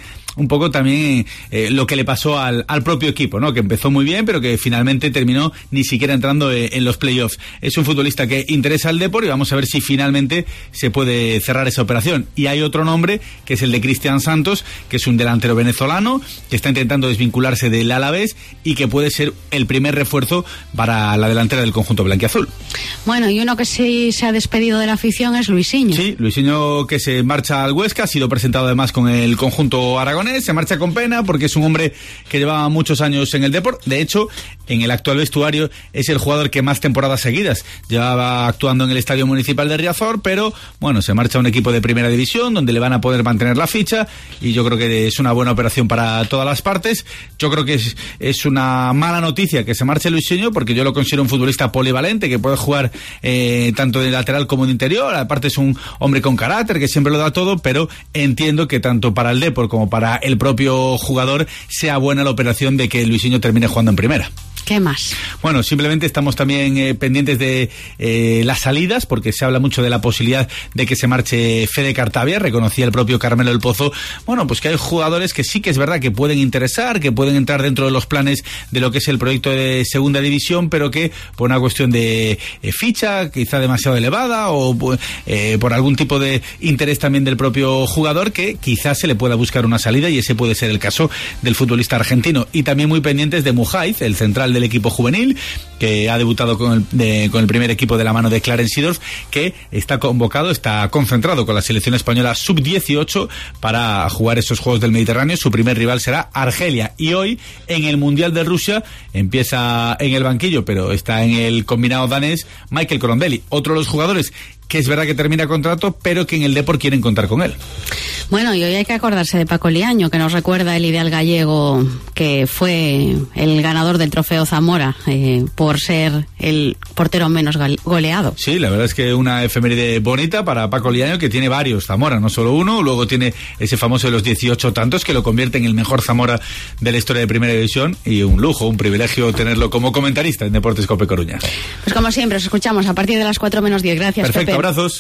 lo que le pasó al propio equipo, ¿no? Que empezó muy bien, pero que finalmente terminó ni siquiera entrando en los playoffs. Es un futbolista que interesa al Depor y vamos a ver si finalmente se puede cerrar esa operación. Y hay otro nombre, que es el de Cristian Santos, que es un delantero venezolano, que está intentando desvincularse del Alavés y que puede ser el primer refuerzo para la delantera del conjunto blanquiazul. Bueno, y uno que sí se ha despedido de la afición es Luisinho. Sí, Luisinho, que se marcha al Huesca, ha sido presentado además con el conjunto aragonés, se marcha con pena porque es un hombre que llevaba muchos años en el Depor. De hecho, en el actual vestuario es el jugador que más temporadas seguidas llevaba actuando en el Estadio Municipal de Riazor, pero bueno, se marcha a un equipo de primera división donde le van a poder mantener la ficha y yo creo que es una buena operación para todas las partes. Yo creo que es una mala noticia que se marche Luisinho, porque yo lo considero un futbolista polivalente que puede jugar tanto de lateral como de interior. Aparte es un hombre con carácter que siempre lo da todo, pero entiendo que tanto para el Depor como para el propio jugador sea buena la operación de que Luisinho termine jugando en primera. ¿Qué más? Bueno, simplemente estamos también pendientes de las salidas, porque se habla mucho de la posibilidad de que se marche Fede Cartavia. Reconocía el propio Carmelo del Pozo, bueno, pues que hay jugadores que sí que es verdad que pueden interesar, que pueden entrar dentro de los planes de lo que es el proyecto de segunda división, pero que por una cuestión de ficha quizá demasiado elevada o por algún tipo de interés también del propio jugador, que quizás se le pueda buscar una salida, y ese puede ser el caso del futbolista argentino. Y también muy pendientes de Mujaiz, el central del equipo juvenil, que ha debutado con el primer equipo de la mano de Clarence Seedorf, que está convocado, está concentrado con la selección española sub-18 para jugar esos Juegos del Mediterráneo. Su primer rival será Argelia, y hoy en el Mundial de Rusia empieza en el banquillo, pero está en el combinado danés, Michael Crondelli, otro de los jugadores que es verdad que termina contrato, pero que en el Depor quieren contar con él. Bueno, y hoy hay que acordarse de Paco Liaño, que nos recuerda el ideal gallego, que fue el ganador del trofeo Zamora por ser el portero menos goleado. Sí, la verdad es que una efeméride bonita para Paco Liaño, que tiene varios Zamora, no solo uno. Luego tiene ese famoso de los 18 tantos, que lo convierte en el mejor Zamora de la historia de Primera División, y un lujo, un privilegio tenerlo como comentarista en Deportes Cope Coruña. Pues como siempre, os escuchamos a partir de las 4:10. Gracias, perfecto, Pepe. Abrazos.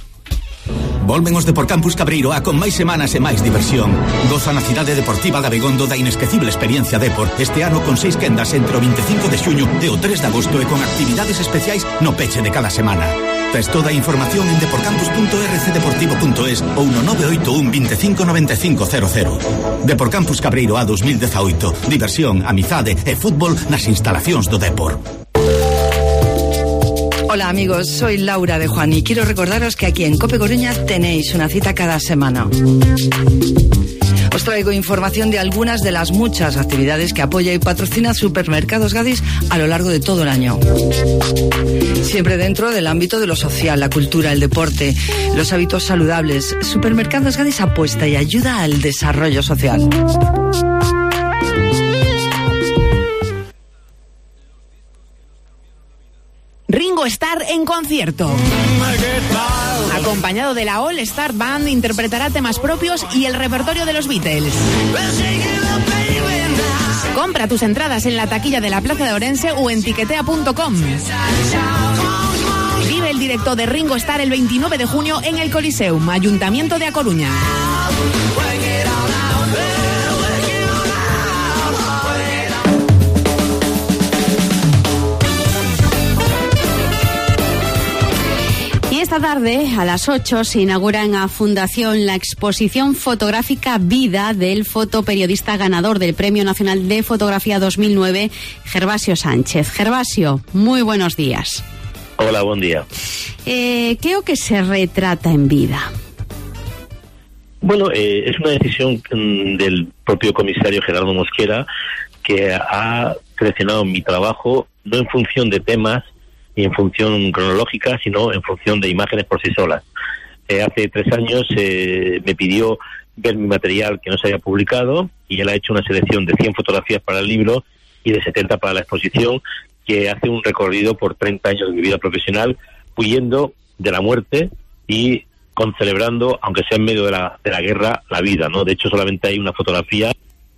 Volven os Deporcampus Cabreiroa con máis semanas e máis diversión. Goza na cidade deportiva de Abegondo da inesquecible experiencia Depor. Este ano con 6 quendas entre o 25 de xuño e o 3 de agosto e con actividades especiais no peche de cada semana. Tes toda a información en deporcampus.rcdeportivo.es ou no 981 25 95 00. Deporcampus Cabreiroa 2018. Diversión, amizade e fútbol nas instalacións do Depor. Hola amigos, soy Laura de Juan y quiero recordaros que aquí en Cope Coruña tenéis una cita cada semana. Os traigo información de algunas de las muchas actividades que apoya y patrocina Supermercados Gadis a lo largo de todo el año. Siempre dentro del ámbito de lo social, la cultura, el deporte, los hábitos saludables. Supermercados Gadis apuesta y ayuda al desarrollo social. Ringo Starr en concierto. Acompañado de la All Star Band, interpretará temas propios y el repertorio de los Beatles. Compra tus entradas en la taquilla de la Plaza de Orense o en tiquetea.com. Vive el directo de Ringo Starr el 29 de junio en el Coliseum, Ayuntamiento de A Coruña. Esta tarde, a las 8, se inaugura en la Fundación la exposición fotográfica Vida del fotoperiodista ganador del Premio Nacional de Fotografía 2009, Gervasio Sánchez. Gervasio, muy buenos días. Hola, buen día. ¿Qué o que se retrata en Vida? Bueno, es una decisión del propio comisario Gerardo Mosquera, que ha seleccionado mi trabajo no en función de temas ni en función cronológica, sino en función de imágenes por sí solas. Hace 3 años me pidió ver mi material que no se había publicado y él ha hecho una selección de 100 fotografías para el libro y de 70 para la exposición, que hace un recorrido por 30 años de mi vida profesional, huyendo de la muerte y concelebrando, aunque sea en medio de la guerra, la vida, ¿no? De hecho, solamente hay una fotografía.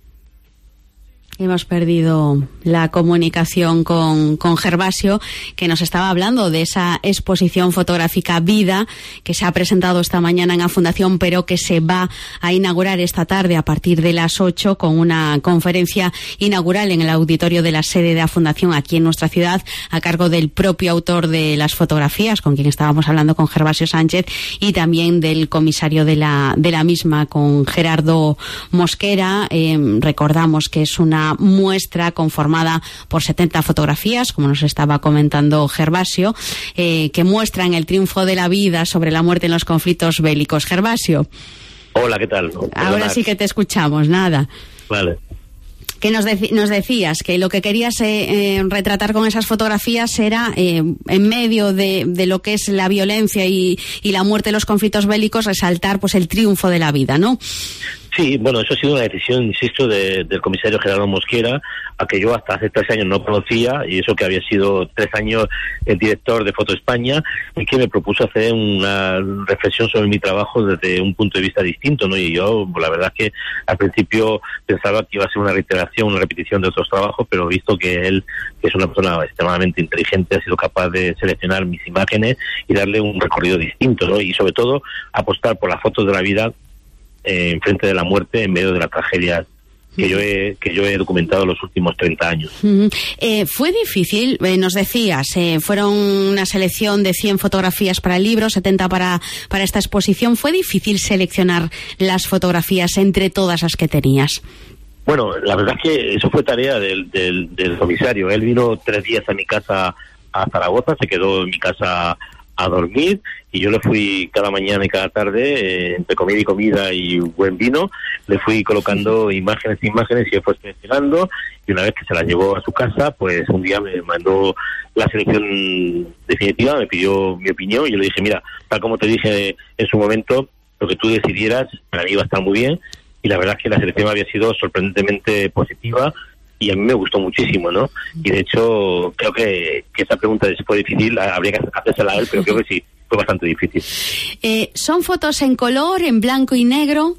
Hemos perdido la comunicación con Gervasio, que nos estaba hablando de esa exposición fotográfica Vida, que se ha presentado esta mañana en la Fundación, pero que se va a inaugurar esta tarde a partir de las 8 con una conferencia inaugural en el auditorio de la sede de la Fundación aquí en nuestra ciudad, a cargo del propio autor de las fotografías, con quien estábamos hablando, con Gervasio Sánchez, y también del comisario de la misma, con Gerardo Mosquera. Recordamos que es una muestra conformada por 70 fotografías, como nos estaba comentando Gervasio, que muestran el triunfo de la vida sobre la muerte en los conflictos bélicos. Gervasio. Hola, ¿qué tal? Ahora sí que te escuchamos, nada. Vale. Que nos decías que lo que querías retratar con esas fotografías era, en medio de lo que es la violencia y la muerte de los conflictos bélicos, resaltar pues el triunfo de la vida, ¿no? Sí, bueno, eso ha sido una decisión, insisto, del comisario Gerardo Mosquera, a que yo hasta hace 3 años no conocía, y eso que había sido 3 años el director de Foto España, y que me propuso hacer una reflexión sobre mi trabajo desde un punto de vista distinto, ¿no? Y yo, pues, la verdad es que al principio pensaba que iba a ser una reiteración, una repetición de otros trabajos, pero visto que él, que es una persona extremadamente inteligente, ha sido capaz de seleccionar mis imágenes y darle un recorrido distinto, ¿no? Y sobre todo apostar por las fotos de la vida enfrente de la muerte, en medio de la tragedia que yo he documentado los últimos 30 años. Fue difícil, nos decías, fueron una selección de 100 fotografías para el libro, 70 para esta exposición. ¿Fue difícil seleccionar las fotografías entre todas las que tenías? Bueno, la verdad es que eso fue tarea del comisario. Él vino 3 días a mi casa a Zaragoza, se quedó en mi casa a dormir, y yo le fui cada mañana y cada tarde, entre comida y comida y buen vino, le fui colocando imágenes y él fue seleccionando, y una vez que se las llevó a su casa, pues un día me mandó la selección definitiva, me pidió mi opinión, y yo le dije, mira, tal como te dije en su momento, lo que tú decidieras para mí iba a estar muy bien, y la verdad es que la selección había sido sorprendentemente positiva, y a mí me gustó muchísimo, ¿no? Y de hecho, creo que esa pregunta fue difícil, habría que hacérsela a él, pero creo que sí, fue bastante difícil. ¿Son fotos en color, en blanco y negro?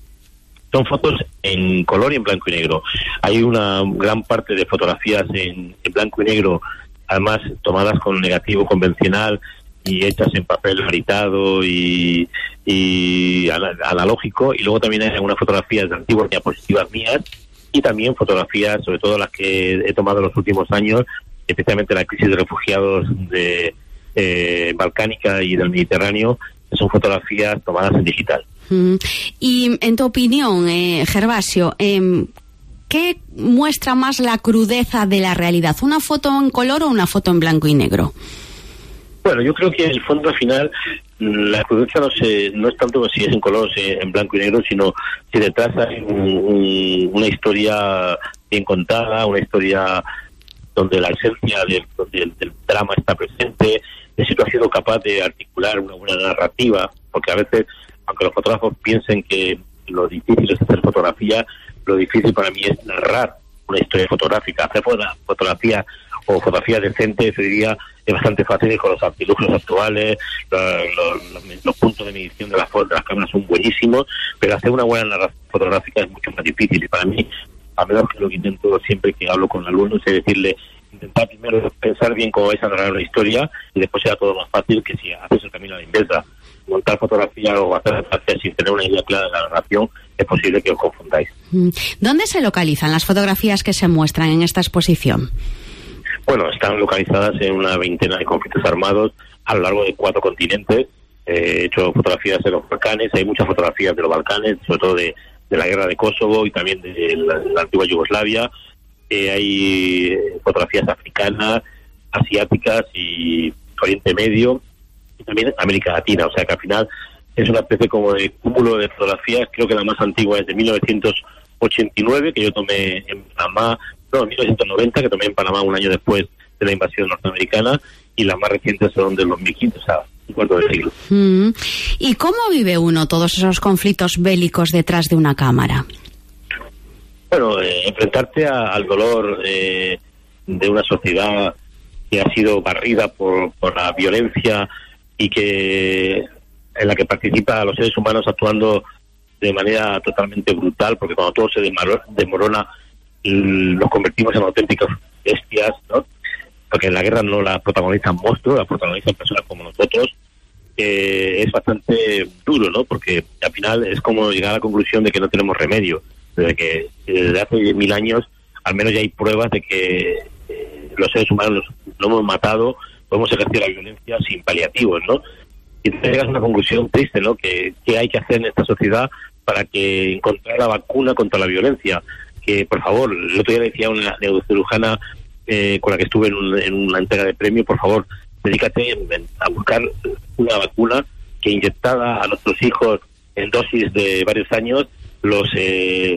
Son fotos en color y en blanco y negro. Hay una gran parte de fotografías en blanco y negro, además tomadas con negativo convencional y hechas en papel gritado y analógico, y luego también hay algunas fotografías de antiguas diapositivas mías, y también fotografías, sobre todo las que he tomado en los últimos años, especialmente la crisis de refugiados de balcánica y del Mediterráneo, que son fotografías tomadas en digital. Y en tu opinión, Gervasio, ¿qué muestra más la crudeza de la realidad? ¿Una foto en color o una foto en blanco y negro? Bueno, yo creo que en el fondo, al final, la crudeza no es tanto si es en color o si es en blanco y negro, sino si detrás hay una historia bien contada, una historia donde la esencia del drama está presente, de si tú has sido capaz de articular una buena narrativa, porque a veces, aunque los fotógrafos piensen que lo difícil es hacer fotografía, lo difícil para mí es narrar una historia fotográfica. Hacer fotografía o fotografía decente, se diría, es bastante fácil con los artilugios actuales, los puntos de medición de las cámaras son buenísimos, pero hacer una buena narración fotográfica es mucho más difícil. Y para mí, a menos que lo que intento siempre que hablo con alumnos es decirle, intentar primero pensar bien cómo vais a narrar una historia y después será todo más fácil que si haces el camino a la inversa. Montar fotografía o hacer fotografía sin tener una idea clara de la narración, es posible que os confundáis. ¿Dónde se localizan las fotografías que se muestran en esta exposición? Bueno, están localizadas en una veintena de conflictos armados a lo largo de 4 continentes. He hecho fotografías de los Balcanes, hay muchas fotografías de los Balcanes, sobre todo de la guerra de Kosovo y también de la antigua Yugoslavia. Hay fotografías africanas, asiáticas y Oriente Medio, y también América Latina. O sea que al final es una especie como de cúmulo de fotografías. Creo que la más antigua es de 1989, que yo tomé en Panamá, en 1990, que tomé en Panamá un año después de la invasión norteamericana, y las más recientes son del 2015, o sea, un cuarto de siglo. ¿Y cómo vive uno todos esos conflictos bélicos detrás de una cámara? Bueno, enfrentarte al dolor de una sociedad que ha sido barrida por la violencia y en la que participan los seres humanos actuando de manera totalmente brutal, porque cuando todo se desmorona, nos convertimos en auténticas bestias, ¿no? Porque en la guerra no la protagonizan monstruos, la protagonizan personas como nosotros. Es bastante duro, ¿no? Porque al final es como llegar a la conclusión de que no tenemos remedio. Desde hace 10.000 años, al menos ya hay pruebas de que los seres humanos lo hemos matado, podemos ejercer la violencia sin paliativos, ¿no? Y entonces llegas a una conclusión triste, ¿no? Que hay que hacer en esta sociedad para que encontrar la vacuna contra la violencia. Que, por favor, el otro día le decía a una neurocirujana con la que estuve en una entrega de premio, por favor, dedícate a buscar una vacuna que inyectada a nuestros hijos en dosis de varios años les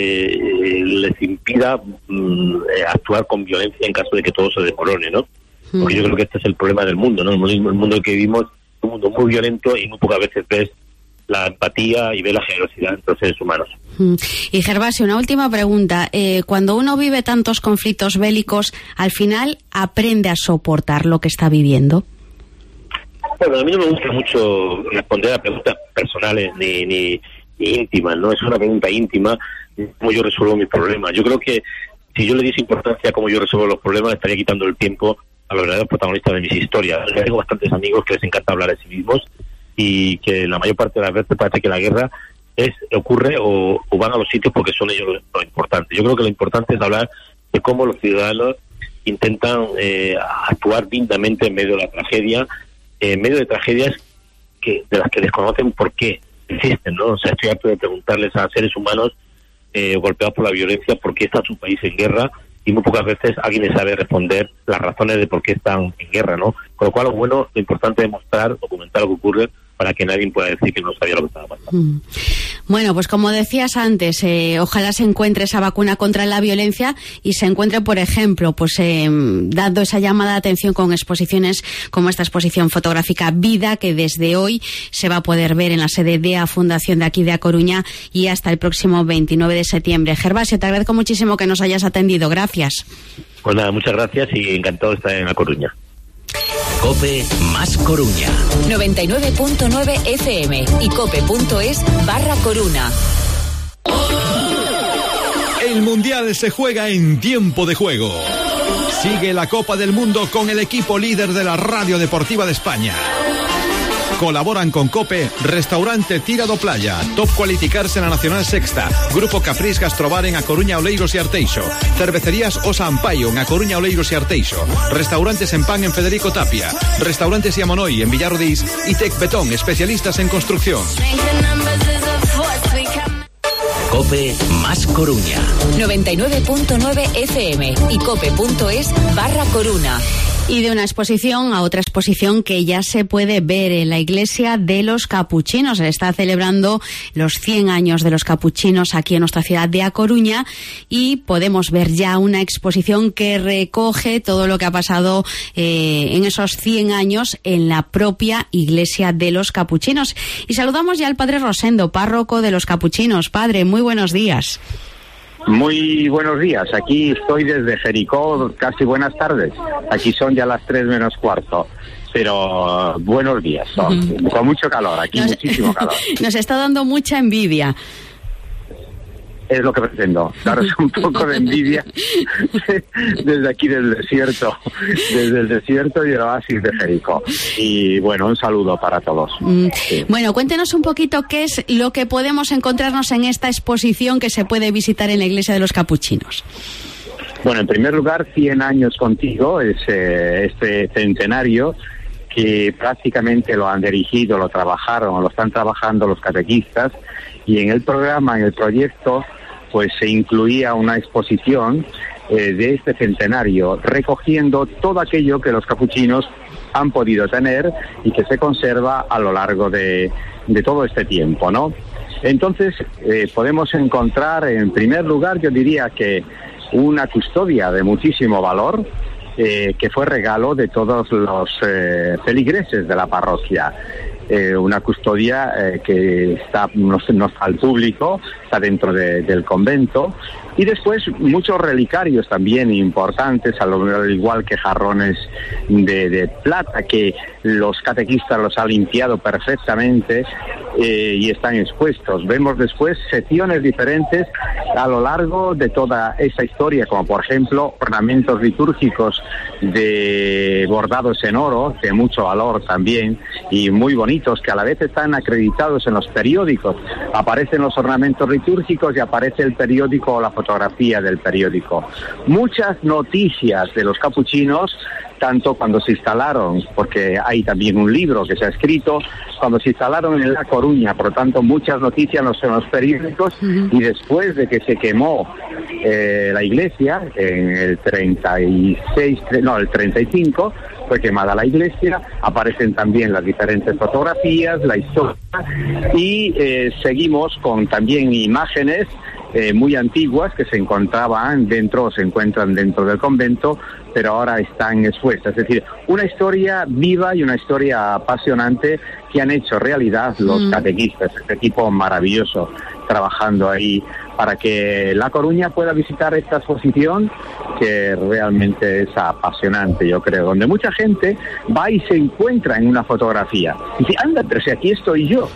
impida actuar con violencia en caso de que todo se desmorone, ¿no? Porque yo creo que este es el problema del mundo, ¿no? El mundo en que vivimos es un mundo muy violento y muy pocas veces ves la empatía y ves la generosidad entre los seres humanos. Y Gervasio, una última pregunta. Cuando uno vive tantos conflictos bélicos, ¿al final aprende a soportar lo que está viviendo? Bueno, a mí no me gusta mucho responder a preguntas personales ni íntimas, ¿no? Es una pregunta íntima, cómo yo resuelvo mis problemas. Yo creo que si yo le diese importancia a cómo yo resuelvo los problemas, estaría quitando el tiempo a los verdaderos protagonistas de mis historias. Yo tengo bastantes amigos que les encanta hablar de sí mismos y que la mayor parte de las veces parece que la guerra ocurre o van a los sitios porque son ellos lo importante. Yo creo que lo importante es hablar de cómo los ciudadanos intentan actuar dignamente en medio de la tragedia, en medio de tragedias de las que desconocen por qué existen, ¿no? O sea, estoy harto de preguntarles a seres humanos golpeados por la violencia por qué está su país en guerra, y muy pocas veces alguien les sabe responder las razones de por qué están en guerra, ¿no? Con lo cual, lo importante es mostrar, documentar lo que ocurre para que nadie pueda decir que no sabía lo que estaba pasando. Bueno, pues como decías antes, ojalá se encuentre esa vacuna contra la violencia y se encuentre, por ejemplo, pues dando esa llamada de atención con exposiciones como esta exposición fotográfica Vida, que desde hoy se va a poder ver en la sede de la Fundación de aquí de A Coruña y hasta el próximo 29 de septiembre. Gervasio, te agradezco muchísimo que nos hayas atendido. Gracias. Pues nada, muchas gracias y encantado de estar en A Coruña. COPE más Coruña. 99.9 FM y cope.es/Coruña. El Mundial se juega en tiempo de juego. Sigue la Copa del Mundo con el equipo líder de la Radio Deportiva de España. Colaboran con COPE, Restaurante Tira do Playa, Top Quality Cars en la Nacional Sexta, Grupo Capriz Gastrobar en A Coruña, Oleiros y Arteixo, Cervecerías Osa Ampaio en A Coruña, Oleiros y Arteixo, Restaurantes en Pan en Federico Tapia, Restaurantes Yamonoi en Villarrodís y Tec Betón, especialistas en construcción. COPE más Coruña. 99.9 FM y cope.es/Coruña. Y de una exposición a otra exposición que ya se puede ver en la iglesia de los Capuchinos. Se está celebrando los 100 años de los Capuchinos aquí en nuestra ciudad de A Coruña y podemos ver ya una exposición que recoge todo lo que ha pasado en esos 100 años en la propia iglesia de los Capuchinos. Y saludamos ya al padre Rosendo, párroco de los Capuchinos. Padre, muy buenos días. Muy buenos días, aquí estoy desde Jericó, casi buenas tardes. Aquí son ya las 3 menos cuarto. Pero buenos días, con mucho calor, aquí muchísimo calor. Nos está dando mucha envidia. Es lo que pretendo, daros un poco de envidia desde aquí del desierto, desde el desierto y el oasis de Jericó. Y bueno, un saludo para todos. Sí. Bueno, cuéntenos un poquito qué es lo que podemos encontrarnos en esta exposición que se puede visitar en la Iglesia de los Capuchinos. Bueno, en primer lugar, 100 años contigo, es este centenario que prácticamente lo han dirigido, lo trabajaron, lo están trabajando los catequistas, y en el programa, en el proyecto, pues se incluía una exposición de este centenario, recogiendo todo aquello que los capuchinos han podido tener y que se conserva a lo largo de todo este tiempo, ¿no? Entonces, podemos encontrar, en primer lugar, yo diría que una custodia de muchísimo valor, que fue regalo de todos los feligreses de la parroquia. Una custodia que no está al público, está dentro del convento, y después muchos relicarios también importantes, al igual que jarrones de plata que los catequistas los han limpiado perfectamente y están expuestos. Vemos después secciones diferentes a lo largo de toda esa historia, como por ejemplo ornamentos litúrgicos de bordados en oro, de mucho valor también y muy bonitos, que a la vez están acreditados en los periódicos. Aparecen los ornamentos litúrgicos y aparece el periódico o la fotografía del periódico. Muchas noticias de los capuchinos, tanto cuando se instalaron, porque hay también un libro que se ha escrito, cuando se instalaron en La Coruña, por lo tanto muchas noticias en los periódicos, y después de que se quemó la iglesia, en el 35, fue quemada la iglesia, aparecen también las diferentes fotografías, la historia, y seguimos con también imágenes muy antiguas que se encontraban dentro, o se encuentran dentro del convento, pero ahora están expuestas. Es decir, una historia viva y una historia apasionante que han hecho realidad los catequistas, este equipo maravilloso trabajando ahí para que La Coruña pueda visitar esta exposición, que realmente es apasionante, yo creo, donde mucha gente va y se encuentra en una fotografía y dice, anda, pero si aquí estoy yo,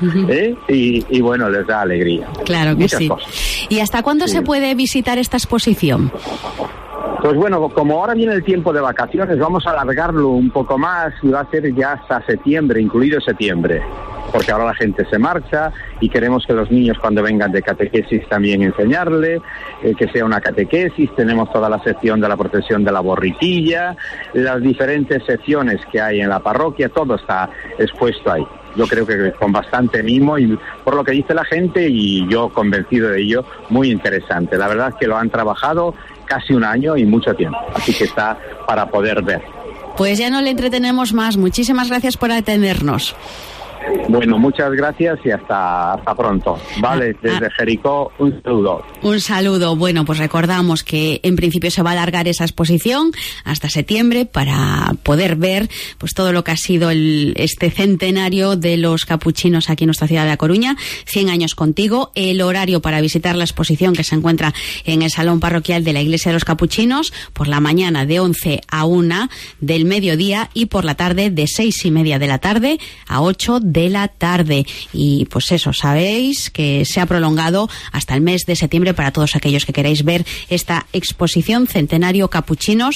y bueno, les da alegría. Claro que muchas sí. Cosas. ¿Y hasta cuándo se puede visitar esta exposición? Pues bueno, como ahora viene el tiempo de vacaciones, vamos a alargarlo un poco más y va a ser ya hasta septiembre, incluido septiembre, porque ahora la gente se marcha y queremos que los niños cuando vengan de catequesis también enseñarle, que sea una catequesis. Tenemos toda la sección de la procesión de la borriquilla, las diferentes secciones que hay en la parroquia, todo está expuesto ahí. Yo creo que con bastante mimo y por lo que dice la gente, y yo convencido de ello, muy interesante. La verdad es que lo han trabajado casi un año y mucho tiempo, así que está para poder ver. Pues ya no le entretenemos más. Muchísimas gracias por atendernos. Bueno, muchas gracias y hasta pronto. Vale, desde Jericó, un saludo. Un saludo. Bueno, pues recordamos que en principio se va a alargar esa exposición hasta septiembre para poder ver pues todo lo que ha sido este centenario de los capuchinos aquí en nuestra ciudad de La Coruña. 100 años contigo. El horario para visitar la exposición, que se encuentra en el Salón Parroquial de la Iglesia de los Capuchinos, por la mañana de 11 a 1 del mediodía y por la tarde de 6:30 de la tarde a 8 de la tarde. Y pues eso, sabéis que se ha prolongado hasta el mes de septiembre para todos aquellos que queráis ver esta exposición Centenario Capuchinos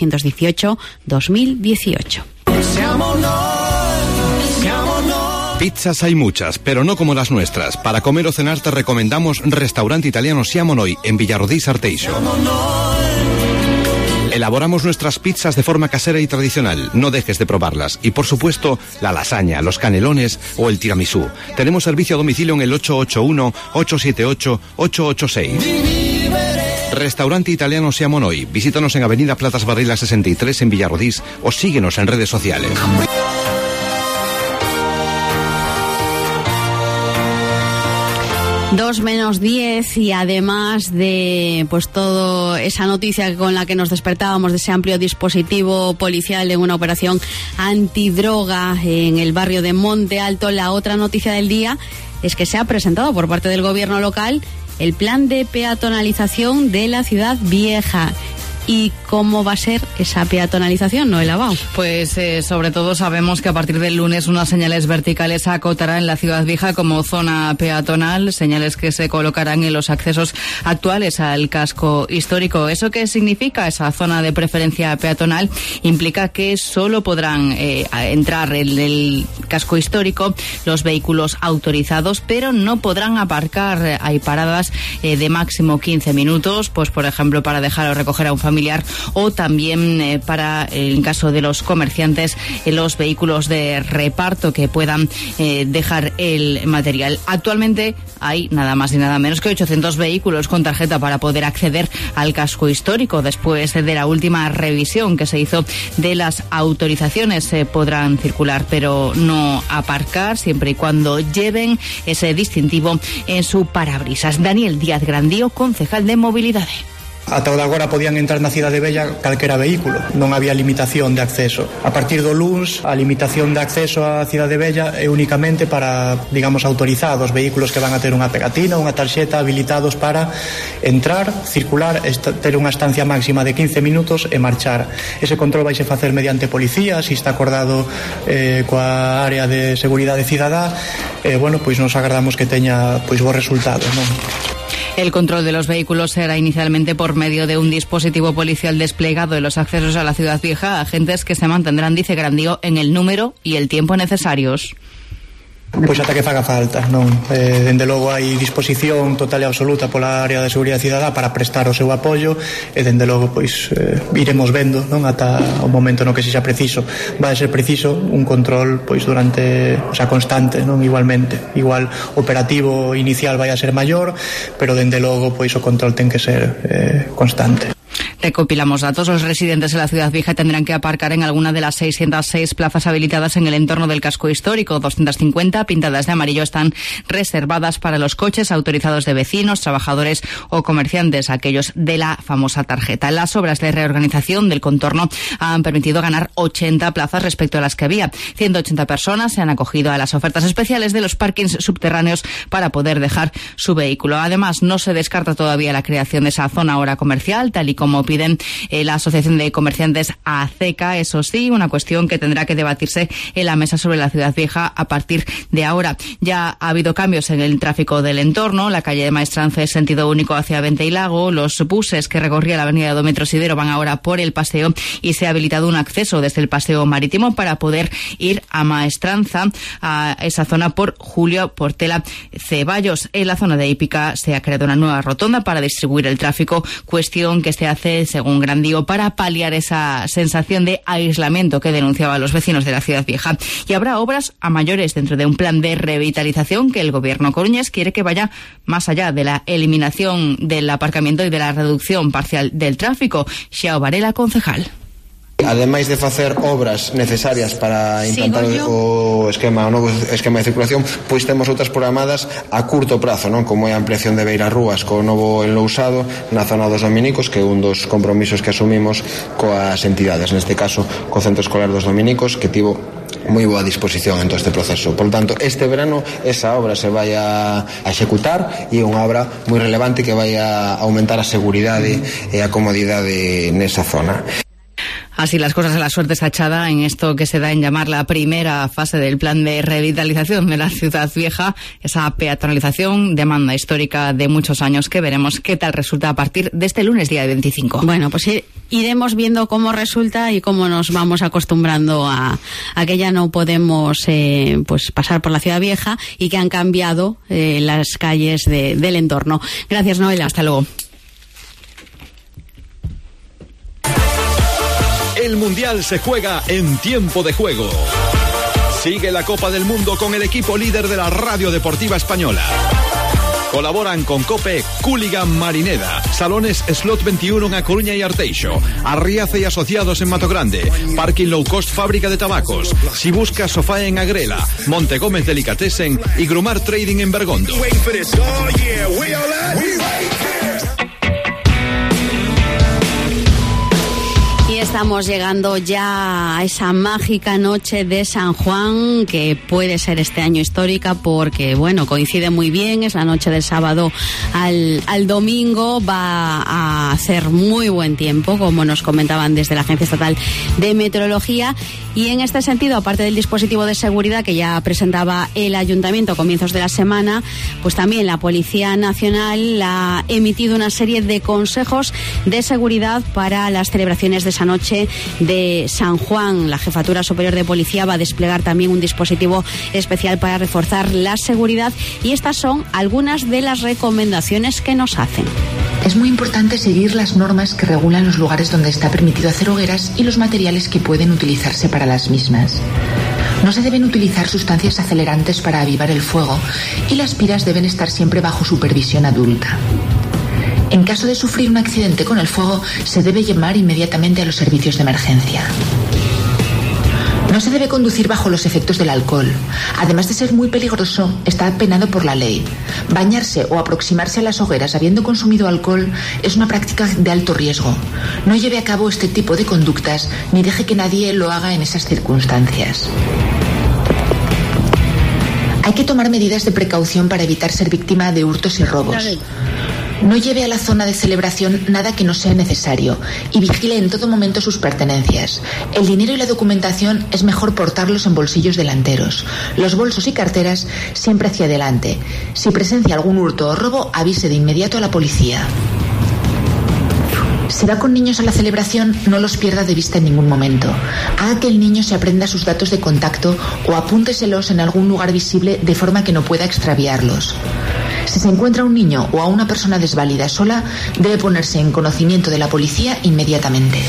1918-2018. Pizzas hay muchas, pero no como las nuestras. Para comer o cenar te recomendamos Restaurante Italiano Siamo Noi en Villarrodís Arteixo. Elaboramos nuestras pizzas de forma casera y tradicional. No dejes de probarlas. Y por supuesto, la lasaña, los canelones o el tiramisú. Tenemos servicio a domicilio en el 881-878-886. Restaurante Italiano Siamo Noi. Visítanos en Avenida Platas Varela 63 en Villarrodís o síguenos en redes sociales. 2:10 y además de pues todo esa noticia con la que nos despertábamos de ese amplio dispositivo policial en una operación antidroga en el barrio de Monte Alto, la otra noticia del día es que se ha presentado por parte del gobierno local el plan de peatonalización de la Ciudad Vieja. ¿Y cómo va a ser esa peatonalización, Noela Bao? Pues sobre todo sabemos que a partir del lunes unas señales verticales se acotarán en la Ciudad Vieja como zona peatonal, señales que se colocarán en los accesos actuales al casco histórico. ¿Eso qué significa? Esa zona de preferencia peatonal implica que solo podrán entrar en el casco histórico los vehículos autorizados, pero no podrán aparcar. Hay paradas de máximo 15 minutos, pues por ejemplo para dejar o recoger a un familiar, o también para, en caso de los comerciantes, los vehículos de reparto que puedan dejar el material. Actualmente hay nada más y nada menos que 800 vehículos con tarjeta para poder acceder al casco histórico. Después de la última revisión que se hizo de las autorizaciones, se podrán circular pero no aparcar, siempre y cuando lleven ese distintivo en su parabrisas. Daniel Díaz Grandío, concejal de Mobilidad. Ata o de agora podían entrar na Cidade Bella calquera vehículo, non había limitación de acceso. A partir do luns, a limitación de acceso á Cidade Bella é únicamente para, digamos, autorizados, vehículos que van a ter unha pegatina, unha tarxeta, habilitados para entrar, circular, ter unha estancia máxima de 15 minutos e marchar. Ese control vaise facer mediante policía, se está acordado coa área de seguridade cidadá, bueno, pois nos agardamos que teña pois bons resultados, non? El control de los vehículos será inicialmente por medio de un dispositivo policial desplegado en los accesos a la Ciudad Vieja, agentes que se mantendrán, dice Grandío, en el número y el tiempo necesarios. Pois ata que faga falta, non? Dende logo hai disposición total e absoluta pola área de seguridade cidadá para prestar o seu apoio e dende logo pois iremos vendo, non, ata o momento no que sexa preciso. Vai ser preciso un control pois durante, o sea, constante, non, igualmente. Igual operativo inicial vai a ser maior, pero dende logo pois o control ten que ser constante. Recopilamos datos. Los residentes de la Ciudad Vieja tendrán que aparcar en alguna de las 606 plazas habilitadas en el entorno del casco histórico. 250 pintadas de amarillo están reservadas para los coches autorizados de vecinos, trabajadores o comerciantes, aquellos de la famosa tarjeta. Las obras de reorganización del contorno han permitido ganar 80 plazas respecto a las que había. 180 personas se han acogido a las ofertas especiales de los parkings subterráneos para poder dejar su vehículo. Además, no se descarta todavía la creación de esa zona ahora comercial, tal y como piden la Asociación de Comerciantes ACECA. Eso sí, una cuestión que tendrá que debatirse en la mesa sobre la Ciudad Vieja a partir de ahora. Ya ha habido cambios en el tráfico del entorno. La calle de Maestranza es sentido único hacia Venta y Lago. Los buses que recorrían la avenida Dómetro Sidero van ahora por el paseo y se ha habilitado un acceso desde el paseo marítimo para poder ir a Maestranza, a esa zona por Julio Portela Ceballos. En la zona de Hípica se ha creado una nueva rotonda para distribuir el tráfico, cuestión que se hace, según Grandío, para paliar esa sensación de aislamiento que denunciaban los vecinos de la Ciudad Vieja. Y habrá obras a mayores dentro de un plan de revitalización que el gobierno coruñés quiere que vaya más allá de la eliminación del aparcamiento y de la reducción parcial del tráfico. Xiao Varela, concejal. Ademais de facer obras necesarias para implantar o novo esquema de circulación, pois temos outras programadas a curto prazo, non? Como é a ampliación de Beira Rúas co novo enlousado na zona dos Dominicos, que é un dos compromisos que asumimos coas entidades, neste caso co Centro Escolar dos Dominicos, que tivo moi boa disposición en todo este proceso. Por tanto, este verano esa obra se vai a executar e é unha obra moi relevante que vai a aumentar a seguridade e a comodidade nesa zona. Así las cosas, la suerte está echada en esto que se da en llamar la primera fase del plan de revitalización de la Ciudad Vieja, esa peatonalización, demanda histórica de muchos años, que veremos qué tal resulta a partir de este lunes, día 25. Bueno, pues iremos viendo cómo resulta y cómo nos vamos acostumbrando a que ya no podemos pues pasar por la Ciudad Vieja y que han cambiado las calles del entorno. Gracias, Noela. Hasta luego. El Mundial se juega en tiempo de juego. Sigue la Copa del Mundo con el equipo líder de la Radio Deportiva Española. Colaboran con COPE, Cooligan Marineda, Salones Slot 21 en A Coruña y Arteixo, Arriace y Asociados en Mato Grande, Parking Low Cost Fábrica de Tabacos, Si Buscas Sofá en Agrela, Monte Gómez Delicatessen y Grumar Trading en Bergondo. Estamos llegando ya a esa mágica noche de San Juan, que puede ser este año histórica porque, bueno, coincide muy bien, es la noche del sábado al domingo, va a hacer muy buen tiempo, como nos comentaban desde la Agencia Estatal de Meteorología, y en este sentido, aparte del dispositivo de seguridad que ya presentaba el Ayuntamiento a comienzos de la semana, pues también la Policía Nacional ha emitido una serie de consejos de seguridad para las celebraciones de esa noche de San Juan. La Jefatura Superior de Policía va a desplegar también un dispositivo especial para reforzar la seguridad, y estas son algunas de las recomendaciones que nos hacen. Es muy importante seguir las normas que regulan los lugares donde está permitido hacer hogueras y los materiales que pueden utilizarse para las mismas. No se deben utilizar sustancias acelerantes para avivar el fuego y las piras deben estar siempre bajo supervisión adulta. En caso de sufrir un accidente con el fuego, se debe llamar inmediatamente a los servicios de emergencia. No se debe conducir bajo los efectos del alcohol. Además de ser muy peligroso, está penado por la ley. Bañarse o aproximarse a las hogueras habiendo consumido alcohol es una práctica de alto riesgo. No lleve a cabo este tipo de conductas ni deje que nadie lo haga en esas circunstancias. Hay que tomar medidas de precaución para evitar ser víctima de hurtos y robos. No lleve a la zona de celebración nada que no sea necesario y vigile en todo momento sus pertenencias. El dinero y la documentación es mejor portarlos en bolsillos delanteros. Los bolsos y carteras siempre hacia adelante. Si presencia algún hurto o robo, avise de inmediato a la policía. Si va con niños a la celebración, no los pierda de vista en ningún momento. Haga que el niño se aprenda sus datos de contacto o apúnteselos en algún lugar visible de forma que no pueda extraviarlos. Si se encuentra un niño o a una persona desvalida sola, debe ponerse en conocimiento de la policía inmediatamente.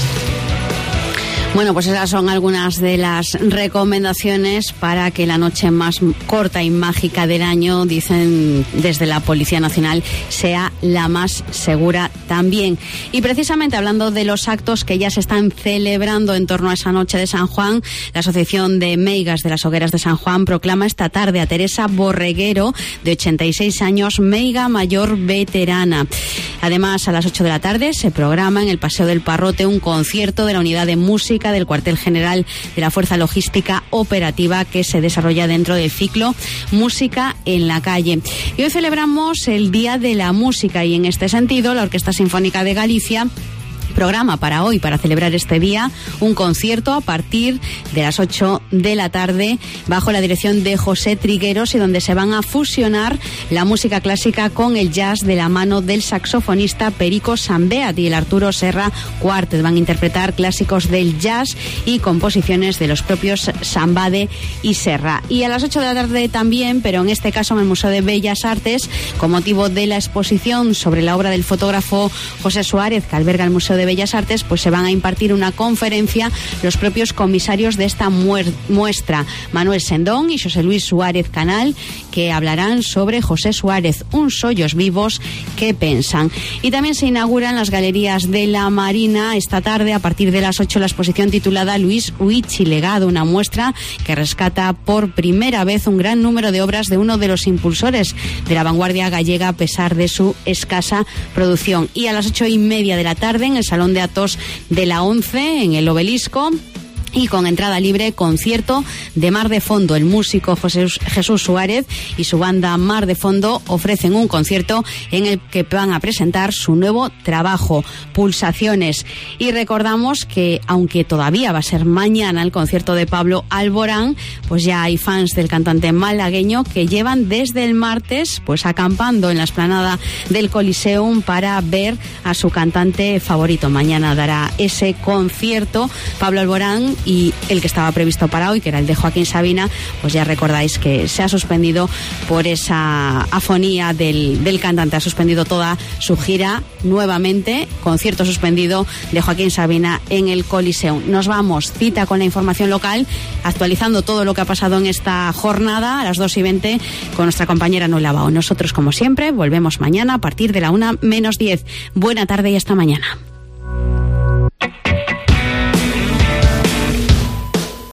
Bueno, pues esas son algunas de las recomendaciones para que la noche más corta y mágica del año, dicen desde la Policía Nacional, sea la más segura también. Y precisamente hablando de los actos que ya se están celebrando en torno a esa noche de San Juan, la Asociación de Meigas de las Hogueras de San Juan proclama esta tarde a Teresa Borreguero, de 86 años, meiga mayor veterana. Además, a las 8 de la tarde se programa en el Paseo del Parrote un concierto de la Unidad de Música del Cuartel General de la Fuerza Logística Operativa, que se desarrolla dentro del ciclo Música en la Calle. Y hoy celebramos el Día de la Música, y en este sentido la Orquesta Sinfónica de Galicia programa para hoy, para celebrar este día, un concierto a partir de las 8 de la tarde bajo la dirección de José Trigueros, y donde se van a fusionar la música clásica con el jazz de la mano del saxofonista Perico Sambeat y el Arturo Serra Quartet. Van a interpretar clásicos del jazz y composiciones de los propios Sambade y Serra. Y a las 8 de la tarde también, pero en este caso en el Museo de Bellas Artes, con motivo de la exposición sobre la obra del fotógrafo José Suárez que alberga el Museo de Bellas Artes, pues se van a impartir una conferencia los propios comisarios de esta muestra, Manuel Sendón y José Luis Suárez Canal, que hablarán sobre José Suárez, uns ollos vivos que pensan. Y también se inaugura en las galerías de la Marina esta tarde, a partir de las 8, la exposición titulada Luis Huichi Legado, una muestra que rescata por primera vez un gran número de obras de uno de los impulsores de la vanguardia gallega a pesar de su escasa producción. Y a las 8:30 de la tarde, en el Salón de Actos de la ONCE, en el Obelisco, y con entrada libre, concierto de Mar de Fondo. El músico Jesús Suárez y su banda Mar de Fondo ofrecen un concierto en el que van a presentar su nuevo trabajo, Pulsaciones. Y recordamos que, aunque todavía va a ser mañana el concierto de Pablo Alborán, pues ya hay fans del cantante malagueño que llevan desde el martes pues acampando en la explanada del Coliseum para ver a su cantante favorito. Mañana dará ese concierto Pablo Alborán, y el que estaba previsto para hoy, que era el de Joaquín Sabina, pues ya recordáis que se ha suspendido por esa afonía del cantante. Ha suspendido toda su gira nuevamente, concierto suspendido de Joaquín Sabina en el Coliseum. Nos vamos, cita con la información local, actualizando todo lo que ha pasado en esta jornada a las 2:20 con nuestra compañera Noelia Bao. Nosotros, como siempre, volvemos mañana a partir de la 1:10. Buena tarde y hasta mañana.